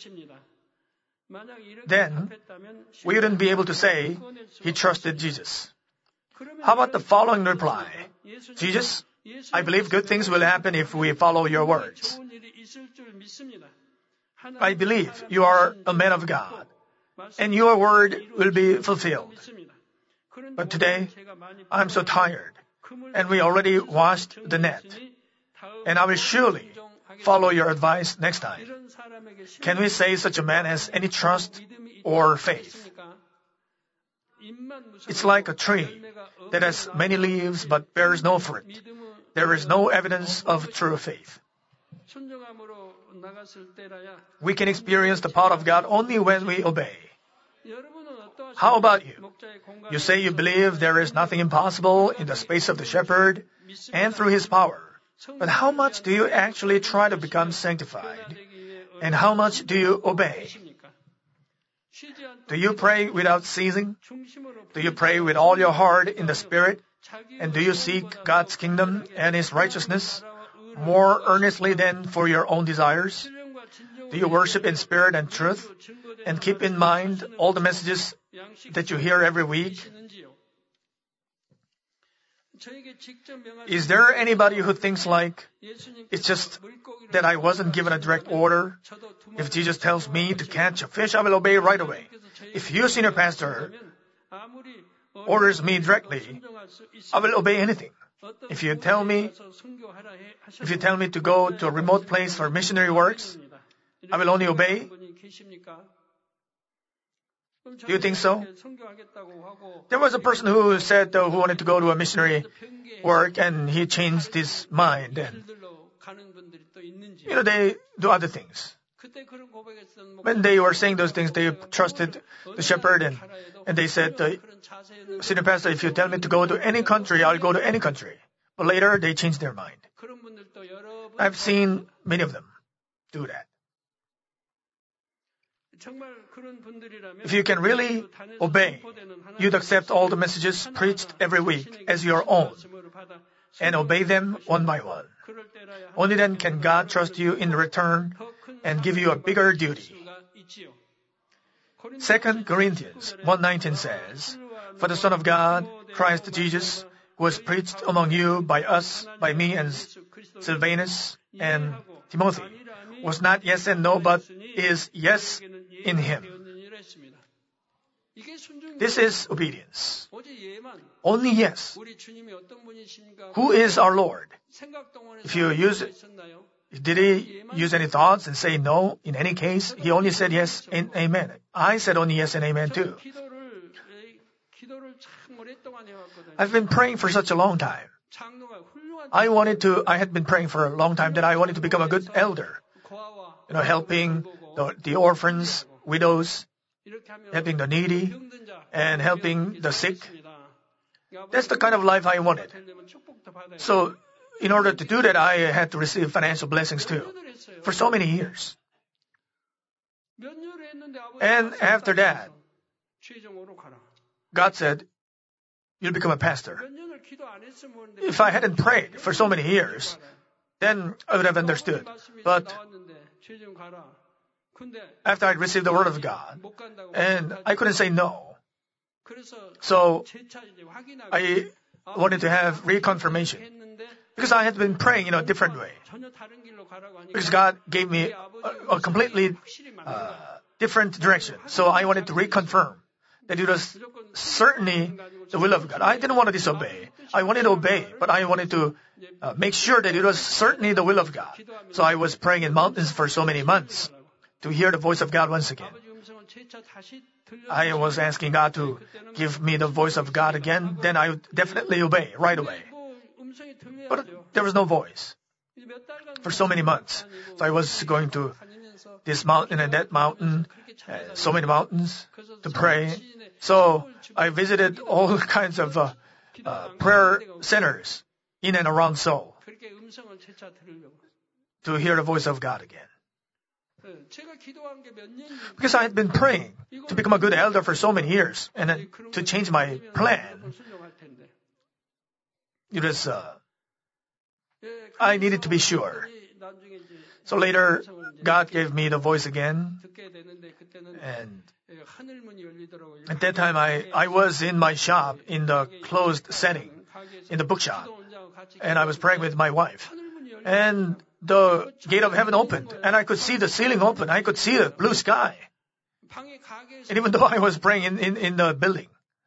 Then we wouldn't be able to say he trusted Jesus. How about the following reply? Jesus, I believe good things will happen if we follow your words. I believe you are a man of God, and your word will be fulfilled. But today, I'm so tired, and we already washed the net, and I will surely follow your advice next time. Can we say such a man has any trust or faith? It's like a tree that has many leaves but bears no fruit. There is no evidence of true faith. We can experience the power of God only when we obey. How about you? You say you believe there is nothing impossible in the space of the shepherd and through his power. But how much do you actually try to become sanctified? And how much do you obey? Do you pray without ceasing? Do you pray with all your heart in the Spirit? And do you seek God's kingdom and His righteousness more earnestly than for your own desires? Do you worship in spirit and truth and keep in mind all the messages that you hear every week? Is there anybody who thinks like, it's just that I wasn't given a direct order? If Jesus tells me to catch a fish, I will obey right away. If you, senior pastor, orders me directly, I will obey anything. If you tell me to go to a remote place for missionary works, I will only obey. Do you think so? There was a person who said who wanted to go to a missionary work and he changed his mind. And, they do other things. When they were saying those things, they trusted the shepherd and they said, Senior pastor, if you tell me to go to any country, I'll go to any country. But later, they changed their mind. I've seen many of them do that. If you can really obey, you'd accept all the messages preached every week as your own and obey them one by one. Only then can God trust you in return and give you a bigger duty. 2 Corinthians 1:19 says, For the Son of God, Christ Jesus, who was preached among you by us, by me and Silvanus and Timothy, was not yes and no, but is yes in Him. This is obedience. Only yes. Who is our Lord? Did He use any thoughts and say no in any case? He only said yes and amen. I said only yes and amen too. I've been praying for such a long time. I had been praying for a long time that I wanted to become a good elder. Helping the orphans, widows, helping the needy, and helping the sick. That's the kind of life I wanted. So, in order to do that, I had to receive financial blessings too, for so many years. And after that, God said, you'll become a pastor. If I hadn't prayed for so many years, then I would have understood. But after I received the word of God, and I couldn't say no. So I wanted to have reconfirmation. Because I had been praying in a different way. Because God gave me a completely different direction. So I wanted to reconfirm that it was certainly the will of God. I didn't want to disobey. I wanted to obey, but I wanted to make sure that it was certainly the will of God. So I was praying in mountains for so many months to hear the voice of God once again. I was asking God to give me the voice of God again, then I would definitely obey right away. But there was no voice for so many months. So I was going to this mountain and that mountain, so many mountains to pray. So I visited all kinds of prayer centers in and around Seoul to hear the voice of God again. Because I had been praying to become a good elder for so many years and then to change my plan. It was I needed to be sure. So later, God gave me the voice again. And at that time, I was in my shop in the closed setting, in the bookshop. And I was praying with my wife. And the gate of heaven opened. And I could see the ceiling open. I could see the blue sky. And even though I was praying in the building,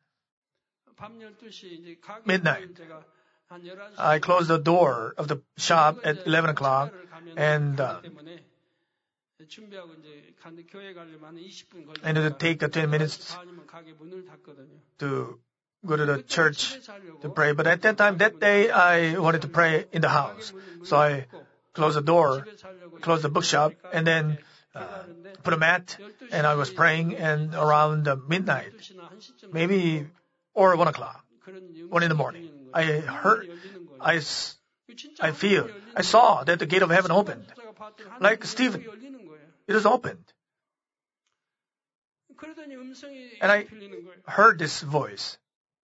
midnight, I closed the door of the shop at 11 o'clock and it would take 10 minutes to go to the church to pray. But at that day, I wanted to pray in the house. So I closed the door, closed the bookshop, and then put a mat, and I was praying, and around midnight, maybe, or 1 o'clock, 1 in the morning, I saw that the gate of heaven opened. Like Stephen, it was opened. And I heard this voice.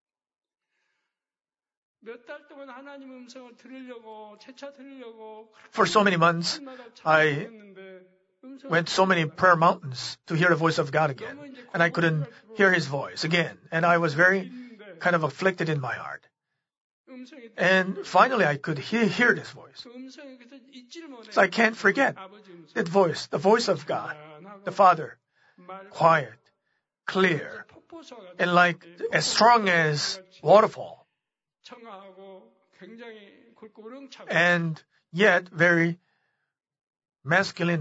For so many months, I went so many prayer mountains to hear the voice of God again. And I couldn't hear His voice again. And I was very kind of afflicted in my heart. And finally, I could hear this voice. So I can't forget that voice, the voice of God, the Father, quiet, clear, and like as strong as waterfall, and yet very masculine,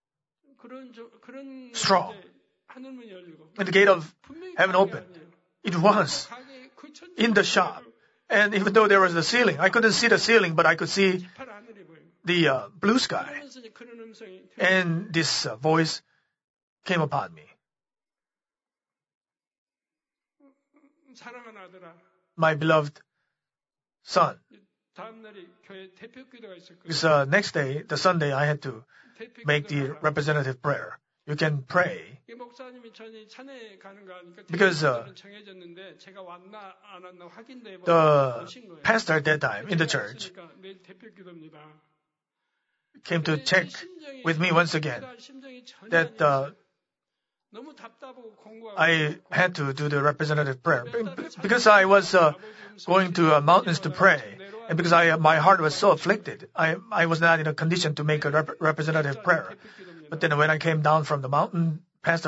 strong. And the gate of heaven opened. It was in the shop. And even though there was the ceiling, I couldn't see the ceiling, but I could see the blue sky. And this voice came upon me. My beloved son. Because next day, the Sunday, I had to make the representative prayer. You can pray. Because the pastor at that time in the church came to check with me once again that I had to do the representative prayer. Because I was going to mountains to pray, and because my heart was so afflicted, I was not in a condition to make a representative prayer. But then when I came down from the mountain, Pastor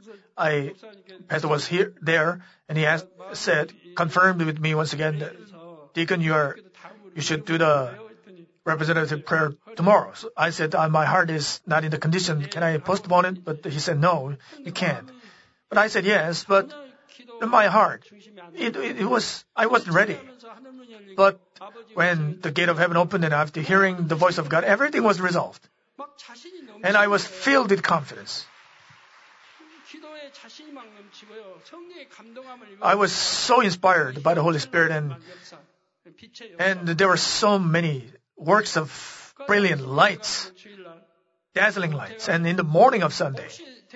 was there, and he confirmed with me once again that, Deacon, you should do the representative prayer tomorrow. So I said, my heart is not in the condition. Can I postpone it? But he said, no, you can't. But I said, yes, but in my heart, I wasn't ready. But when the gate of heaven opened and after hearing the voice of God, everything was resolved. And I was filled with confidence. I was so inspired by the Holy Spirit, and there were so many works of brilliant lights, dazzling lights. And in the morning of Sunday,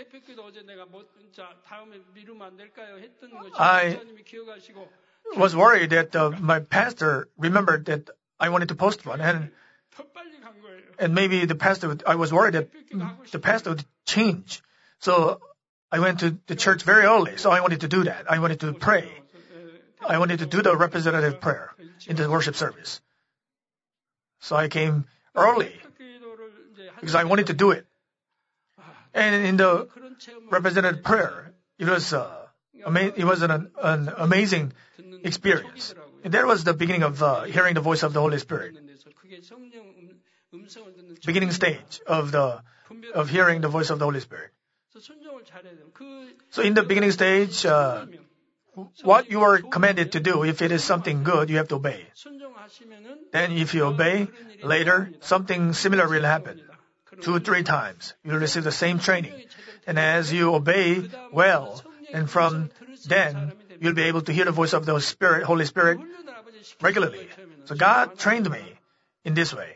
I was worried that my pastor remembered that I wanted to postpone, and maybe I was worried that the pastor would change. So I went to the church very early. So I wanted to do that. I wanted to pray. I wanted to do the representative prayer in the worship service. So I came early because I wanted to do it. And in the representative prayer, it was an amazing experience. And that was the beginning of hearing the voice of the Holy Spirit. Beginning stage of hearing the voice of the Holy Spirit. So in the beginning stage, what you are commanded to do, if it is something good, you have to obey. Then if you obey, later, something similar will happen. 2-3 times. You'll receive the same training. And as you obey well, and from then, you'll be able to hear the voice of the Holy Spirit regularly. So God trained me in this way.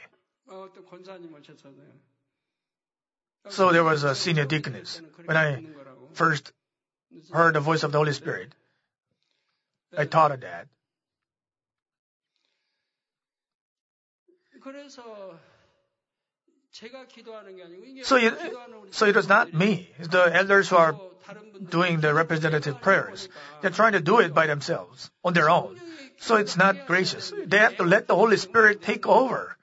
So there was a senior deaconess. When I first heard the voice of the Holy Spirit, I taught her that. So it was not me. It's the elders who are doing the representative prayers. They're trying to do it by themselves, on their own. So it's not gracious. They have to let the Holy Spirit take over.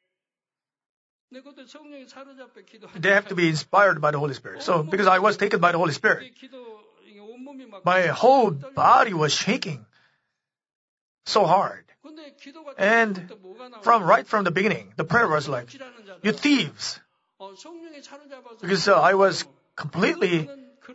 They have to be inspired by the Holy Spirit. So because I was taken by the Holy Spirit, my whole body was shaking so hard. And right from the beginning, the prayer was like, "You thieves!" Because I was completely,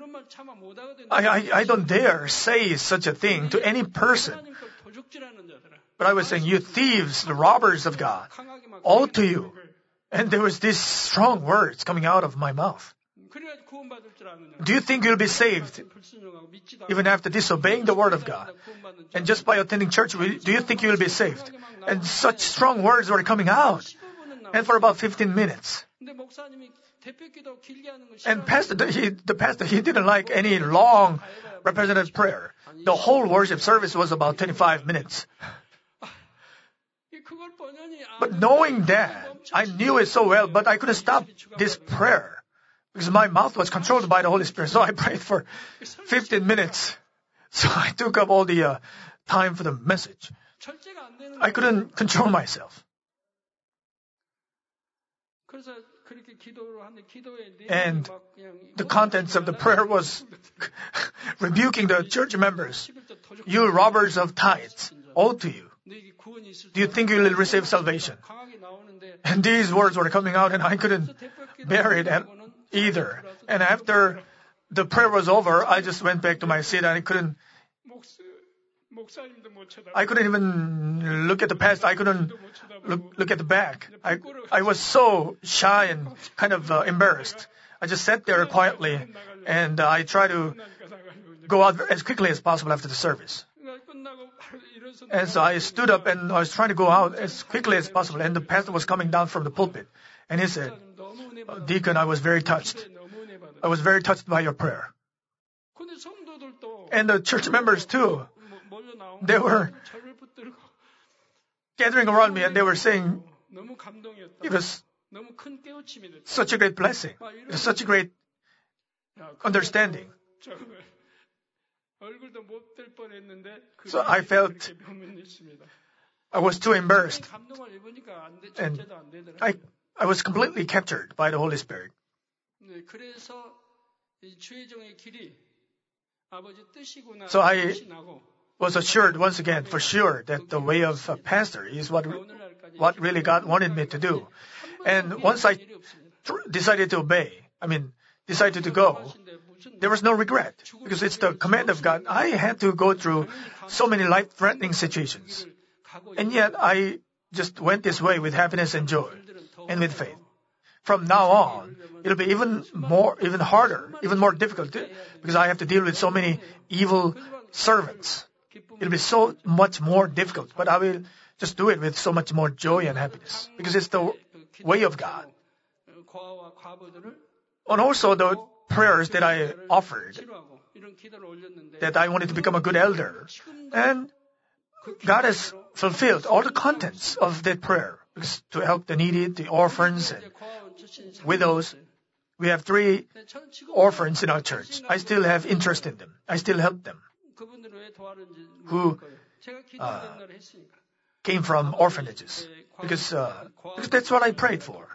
I don't dare say such a thing to any person. But I was saying, "You thieves, the robbers of God, all to you." And there was these strong words coming out of my mouth. Do you think you'll be saved even after disobeying the word of God? And just by attending church, do you think you'll be saved? And such strong words were coming out. And for about 15 minutes. And the pastor, he didn't like any long representative prayer. The whole worship service was about 25 minutes. But knowing that, I knew it so well, but I couldn't stop this prayer because my mouth was controlled by the Holy Spirit. So I prayed for 15 minutes. So I took up all the time for the message. I couldn't control myself. And the contents of the prayer was rebuking the church members. "You robbers of tithes, all to you. Do you think you will receive salvation?" And these words were coming out and I couldn't bear it either. And after the prayer was over, I just went back to my seat and I couldn't even look at the past. I couldn't look at the back. I was so shy and kind of embarrassed. I just sat there quietly and I tried to go out as quickly as possible after the service. And so I stood up and I was trying to go out as quickly as possible. And the pastor was coming down from the pulpit. And he said, "Deacon, I was very touched. I was very touched by your prayer." And the church members too, they were gathering around me and they were saying, "It was such a great blessing. It was such a great understanding." So I felt I was too embarrassed. And I was completely captured by the Holy Spirit. So I was assured once again, for sure, that the way of a pastor is what really God wanted me to do. And once I decided to decided to go, there was no regret because it's the command of God. I had to go through so many life-threatening situations. And yet I just went this way with happiness and joy and with faith. From now on, it'll be even harder, even more difficult because I have to deal with so many evil servants. It'll be so much more difficult, but I will just do it with so much more joy and happiness because it's the way of God. And also the prayers that I offered, that I wanted to become a good elder. And God has fulfilled all the contents of that prayer to help the needy, the orphans, and widows. We have 3 orphans in our church. I still have interest in them. I still help them who came from orphanages because that's what I prayed for.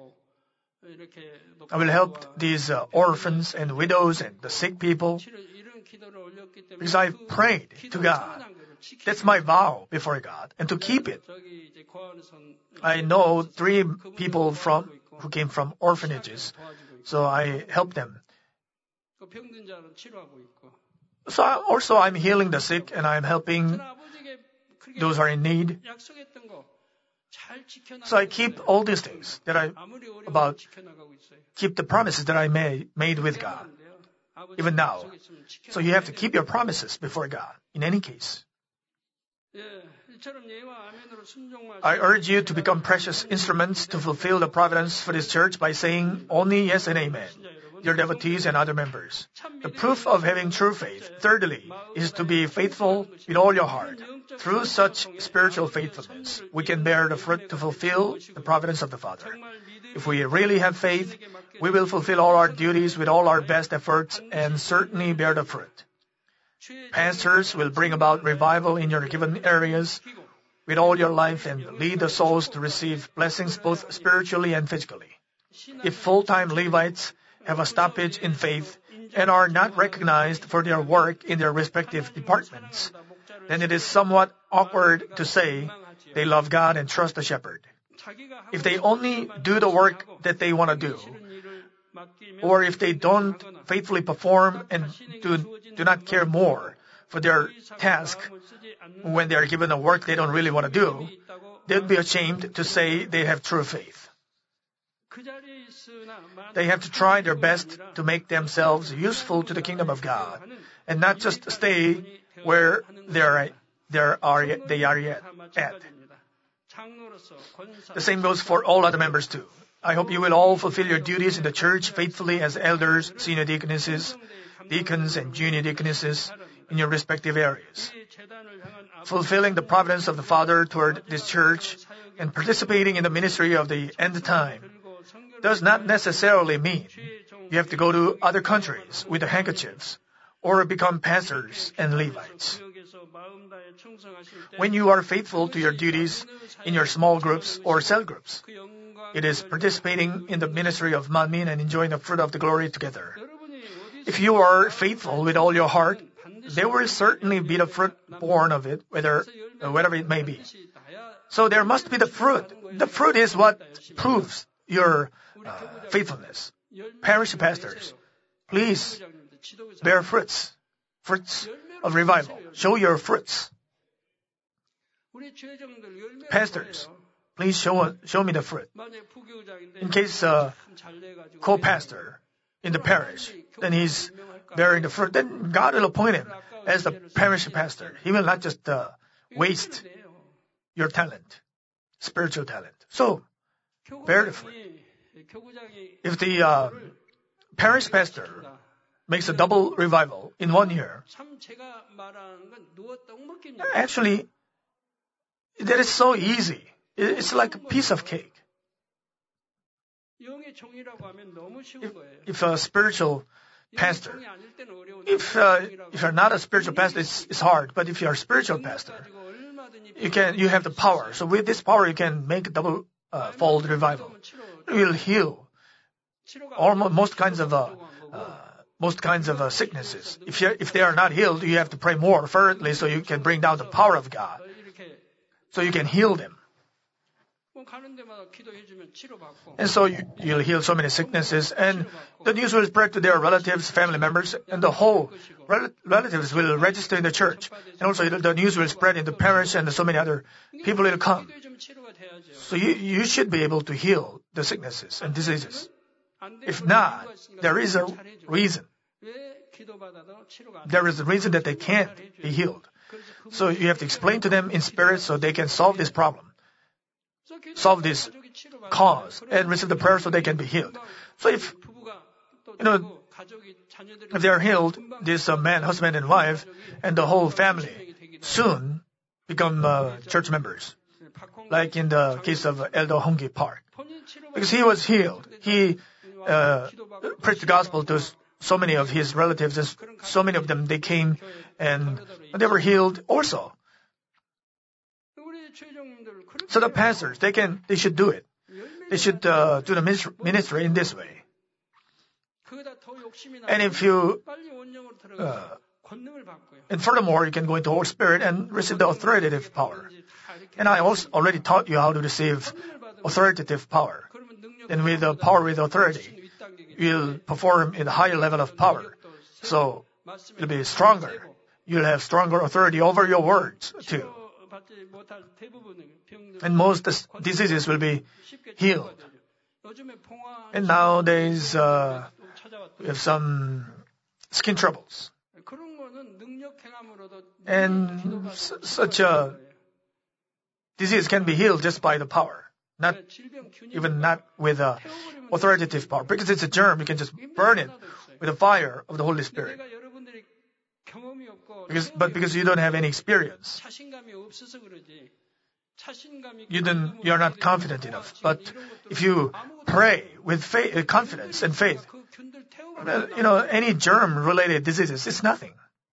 I will help these orphans and widows and the sick people because I prayed to God. That's my vow before God, and to keep it. I know 3 people who came from orphanages, so I help them. So also I'm healing the sick and I'm helping those who are in need. So I keep all these things keep the promises that I made with God, even now. So you have to keep your promises before God, in any case. I urge you to become precious instruments to fulfill the providence for this church by saying only yes and amen. their devotees and other members. The proof of having true faith, thirdly, is to be faithful with all your heart. Through such spiritual faithfulness, we can bear the fruit to fulfill the providence of the Father. If we really have faith, we will fulfill all our duties with all our best efforts and certainly bear the fruit. Pastors will bring about revival in your given areas with all your life and lead the souls to receive blessings both spiritually and physically. If full-time Levites have a stoppage in faith and are not recognized for their work in their respective departments, then it is somewhat awkward to say they love God and trust the shepherd. If they only do the work that they want to do, or if they don't faithfully perform and do not care more for their task when they are given a work they don't really want to do, they would be ashamed to say they have true faith. They have to try their best to make themselves useful to the kingdom of God and not just stay where they are yet at. The same goes for all other members too. I hope you will all fulfill your duties in the church faithfully as elders, senior deaconesses, deacons, and junior deaconesses in your respective areas. Fulfilling the providence of the Father toward this church and participating in the ministry of the end time does not necessarily mean you have to go to other countries with the handkerchiefs or become pastors and Levites. When you are faithful to your duties in your small groups or cell groups, it is participating in the ministry of Manmin and enjoying the fruit of the glory together. If you are faithful with all your heart, there will certainly be the fruit born of it, whatever it may be. So there must be the fruit. The fruit is what proves your faithfulness. Parish pastors, please bear fruits of revival. Show your fruits. Pastors, please show me the fruit. In case co-pastor in the parish, then he's bearing the fruit, then God will appoint him as the parish pastor. He will not just waste your talent, spiritual talent. So, bear the fruit. If the parish pastor makes a double revival in 1 year, actually, that is so easy. It's like a piece of cake. If a spiritual pastor, if you're not a spiritual pastor, it's hard. But if you're a spiritual pastor, you have the power. So with this power, you can make a double fold revival. It will heal most kinds of sicknesses. If they are not healed, you have to pray more fervently so you can bring down the power of God, so you can heal them. And so you'll heal so many sicknesses, and the news will spread to their relatives, family members, and the whole relatives will register in the church. And also the news will spread in the parish, and so many other people will come. So you should be able to heal the sicknesses and diseases. If not, there is a reason. There is a reason that they can't be healed. So you have to explain to them in spirit so they can solve this problem. Solve this cause and receive the prayer so they can be healed. So if they are healed, this man, husband and wife, and the whole family soon become church members. Like in the case of Elder Honggi Park. Because he was healed. He preached the gospel to so many of his relatives, and so many of them, they came and they were healed also. So the pastors, they should do it. They should do the ministry in this way. And if you, and furthermore, you can go into the Holy Spirit and receive the authoritative power. And I also already taught you how to receive authoritative power. And with the power with authority, you'll perform in a higher level of power. So you'll be stronger. You'll have stronger authority over your words too. And most diseases will be healed. And nowadays, we have some skin troubles. And such a disease can be healed just by the power. Not with authoritative power. Because it's a germ, you can just burn it with the fire of the Holy Spirit. Because you don't have any experience. You're not confident enough. But if you pray with faith, confidence and faith, any germ-related diseases, it's nothing.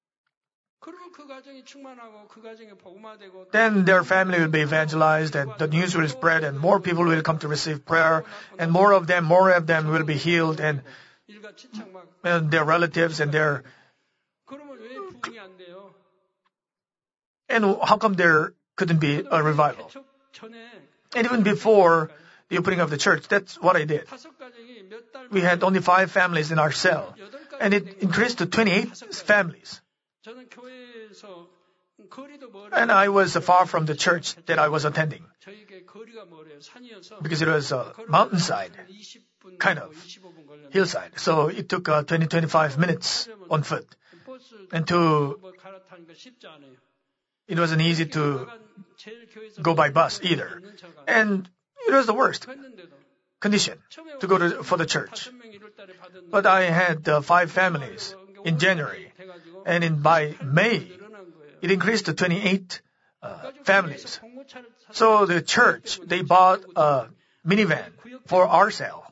Then their family will be evangelized and the news will spread and more people will come to receive prayer and more of them will be healed and their relatives and their... And how come there couldn't be a revival? And even before the opening of the church, that's what I did. We had only 5 families in our cell and it increased to 28 families. And I was far from the church that I was attending because it was a mountainside, kind of hillside. So it took 20-25 minutes on foot. And it wasn't easy to go by bus either. And it was the worst condition to go for the church. But I had 5 families in January. And by May, it increased to 28 families. So the church, they bought a minivan for our cell.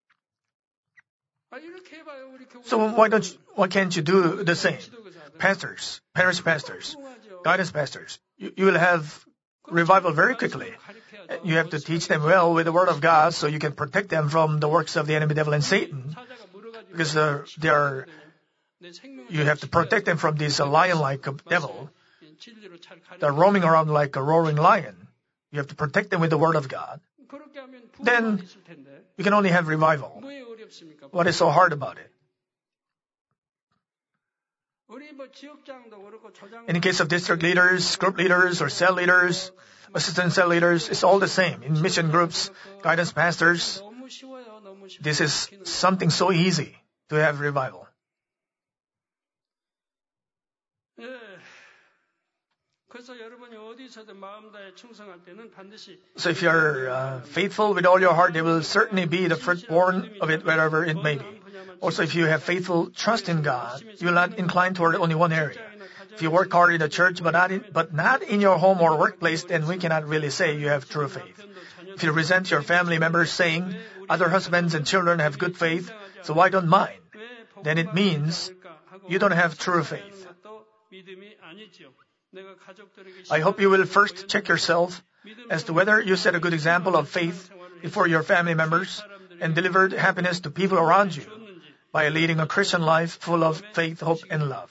So why can't you do the same? Pastors, parish pastors, guidance pastors, you will have revival very quickly. You have to teach them well with the Word of God so you can protect them from the works of the enemy devil and Satan. Because you have to protect them from this lion-like devil. They're roaming around like a roaring lion. You have to protect them with the Word of God. Then you can only have revival. What is so hard about it? In case of district leaders, group leaders, or cell leaders, assistant cell leaders, it's all the same. In mission groups, guidance pastors, this is something so easy to have revival. So if you're faithful with all your heart, there will certainly be the fruit born of it wherever it may be. Also, if you have faithful trust in God, you will not incline toward only one area. If you work hard in the church but not in your home or workplace, then we cannot really say you have true faith. If you resent your family members saying, other husbands and children have good faith, so why don't mine? Then it means you don't have true faith. I hope you will first check yourself as to whether you set a good example of faith before your family members and delivered happiness to people around you by leading a Christian life full of faith, hope, and love.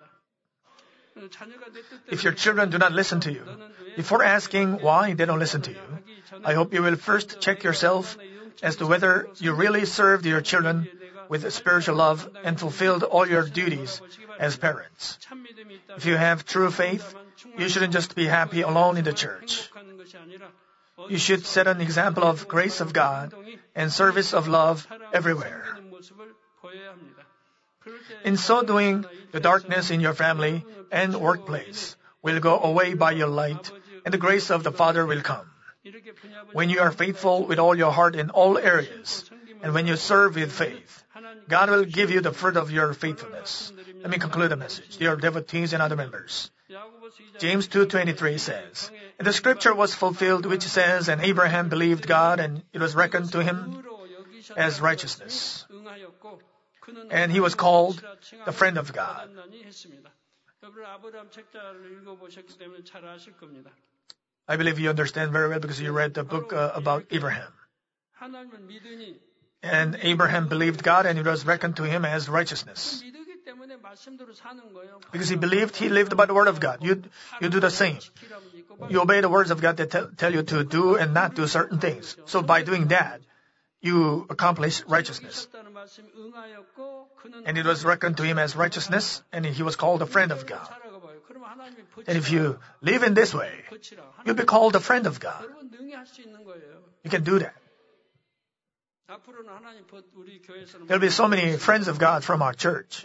If your children do not listen to you, before asking why they don't listen to you, I hope you will first check yourself as to whether you really served your children with spiritual love and fulfilled all your duties as parents. If you have true faith, you shouldn't just be happy alone in the church. You should set an example of grace of God and service of love everywhere. In so doing, the darkness in your family and workplace will go away by your light, and the grace of the Father will come. When you are faithful with all your heart in all areas, and when you serve with faith, God will give you the fruit of your faithfulness. Let me conclude the message. Dear devotees and other members, James 2:23 says, and the scripture was fulfilled which says, and Abraham believed God, and it was reckoned to him as righteousness. And he was called the friend of God. I believe you understand very well because you read the book about Abraham. And Abraham believed God, and it was reckoned to him as righteousness. Because he believed, he lived by the word of God. You do the same. You obey the words of God that tell you to do and not do certain things. So by doing that, you accomplish righteousness. And it was reckoned to him as righteousness, and he was called a friend of God. And if you live in this way, you'll be called a friend of God. You can do that. There'll be so many friends of God from our church.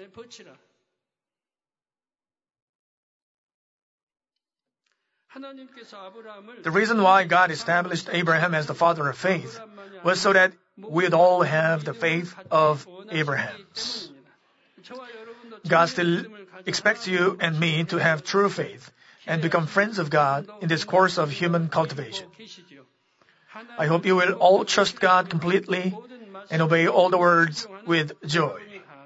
The reason why God established Abraham as the father of faith was so that we'd all have the faith of Abraham's. God still expects you and me to have true faith and become friends of God in this course of human cultivation. I hope you will all trust God completely and obey all the words with joy.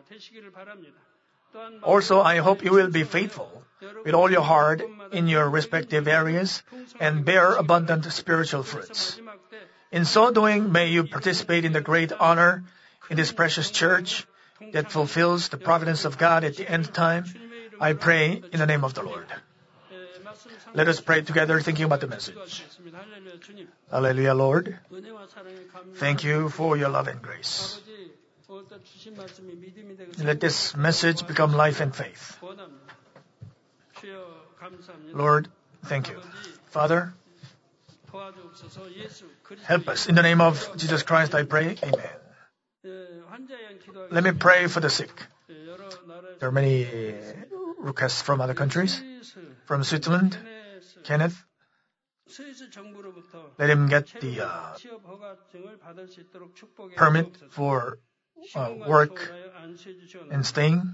Also, I hope you will be faithful with all your heart in your respective areas and bear abundant spiritual fruits. In so doing, may you participate in the great honor in this precious church that fulfills the providence of God at the end time. I pray in the name of the Lord. Let us pray together thinking about the message. Hallelujah, Lord. Thank you for your love and grace. Let this message become life and faith. Lord, thank you. Father, help us. In the name of Jesus Christ, I pray. Amen. Let me pray for the sick. There are many requests from other countries. From Switzerland, Kenneth. Let him get the permit for work and staying.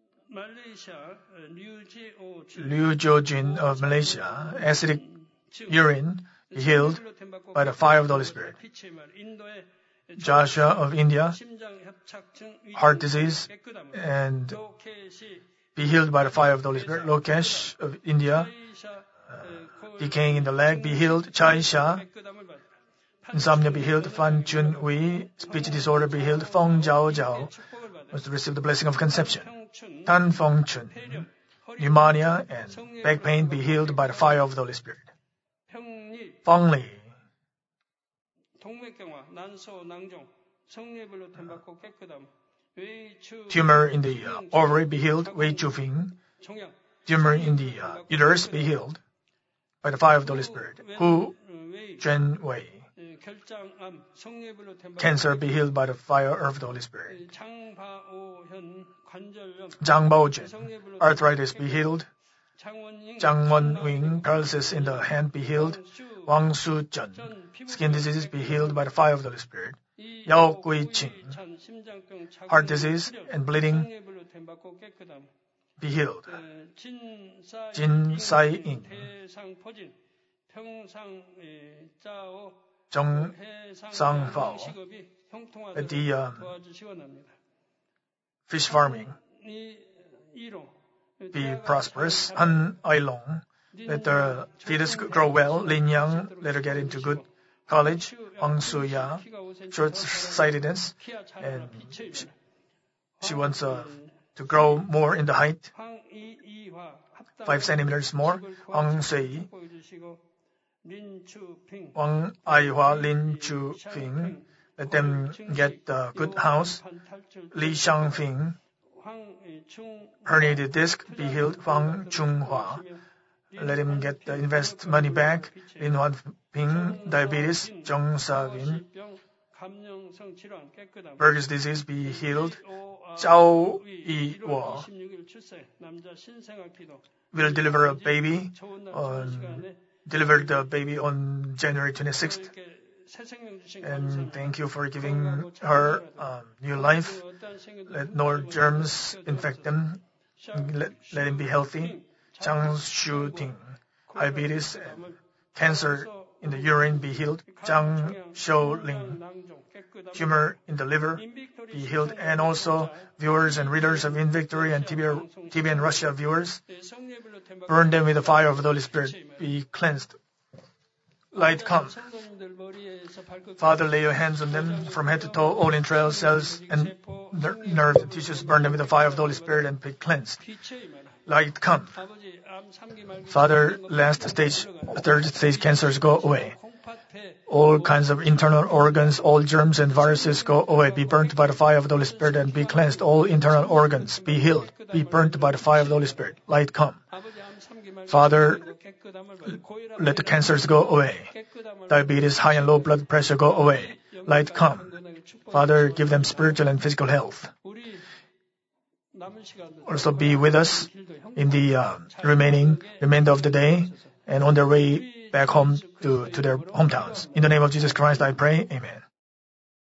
Liu Jiojun of Malaysia, acidic urine, healed by the fire of the Holy Spirit. Joshua of India, heart disease, and be healed by the fire of the Holy Spirit. Lokesh of India, decaying in the leg, be healed. Chai Sha, insomnia, be healed. Fan Chun Hui, speech disorder, be healed. Fong Zhao Zhao was to receive the blessing of conception. Tan Fong Chun, pneumonia and back pain, be healed by the fire of the Holy Spirit. Fong Li, tumor in the ovary, be healed. Wei Chufing, tumor in the uterus, be healed by the fire of the Holy Spirit. Hu Zhen Wei, cancer, be healed by the fire of the Holy Spirit. Zhang Baojun, arthritis, be healed. Zhang Wenwing, paralysis in the hand, be healed. Wang Su-chun, skin diseases, be healed by the fire of the Holy Spirit. Yao Gui-ching, heart disease and bleeding, be healed. Jin Sai-ing, Zhong Sang-fao, at the fish farming, be prosperous. Han Ai-long, let the fetus grow well. Lin Yang, let her get into good college. Hong Su-ya, short-sightedness, and she wants to grow more in the height, 5 centimeters more. Hong Sui, Wang Ai-hua, Lin Chu-ping, let them get a good house. Li Xiangfing, herniated disc, be healed. Wang Chung-hua, let him get the invest money back. Lin Huan-ping, diabetes. Zhong Sa-win, Burgess disease, be healed. Zhao Yi-wo will deliver the baby on January 26th. And thank you for giving her new life. Let no germs infect them. Let him be healthy. Chang Shu-ting, diabetes and cancer in the urine, be healed. Zhang Shou-ling, tumor in the liver, be healed. And also viewers and readers of InVictory and TV and Russia viewers, burn them with the fire of the Holy Spirit, be cleansed. Light come. Father, lay your hands on them from head to toe, all entrails, cells, and nerves and tissues, burn them with the fire of the Holy Spirit and be cleansed. Light come. Father, third stage cancers go away. All kinds of internal organs, all germs and viruses go away. Be burnt by the fire of the Holy Spirit and be cleansed. All internal organs be healed. Be burnt by the fire of the Holy Spirit. Light come. Father, let the cancers go away. Diabetes, high and low blood pressure go away. Light come. Father, give them spiritual and physical health. Also be with us in the remainder of the day and on their way back home to their hometowns. In the name of Jesus Christ, I pray. Amen.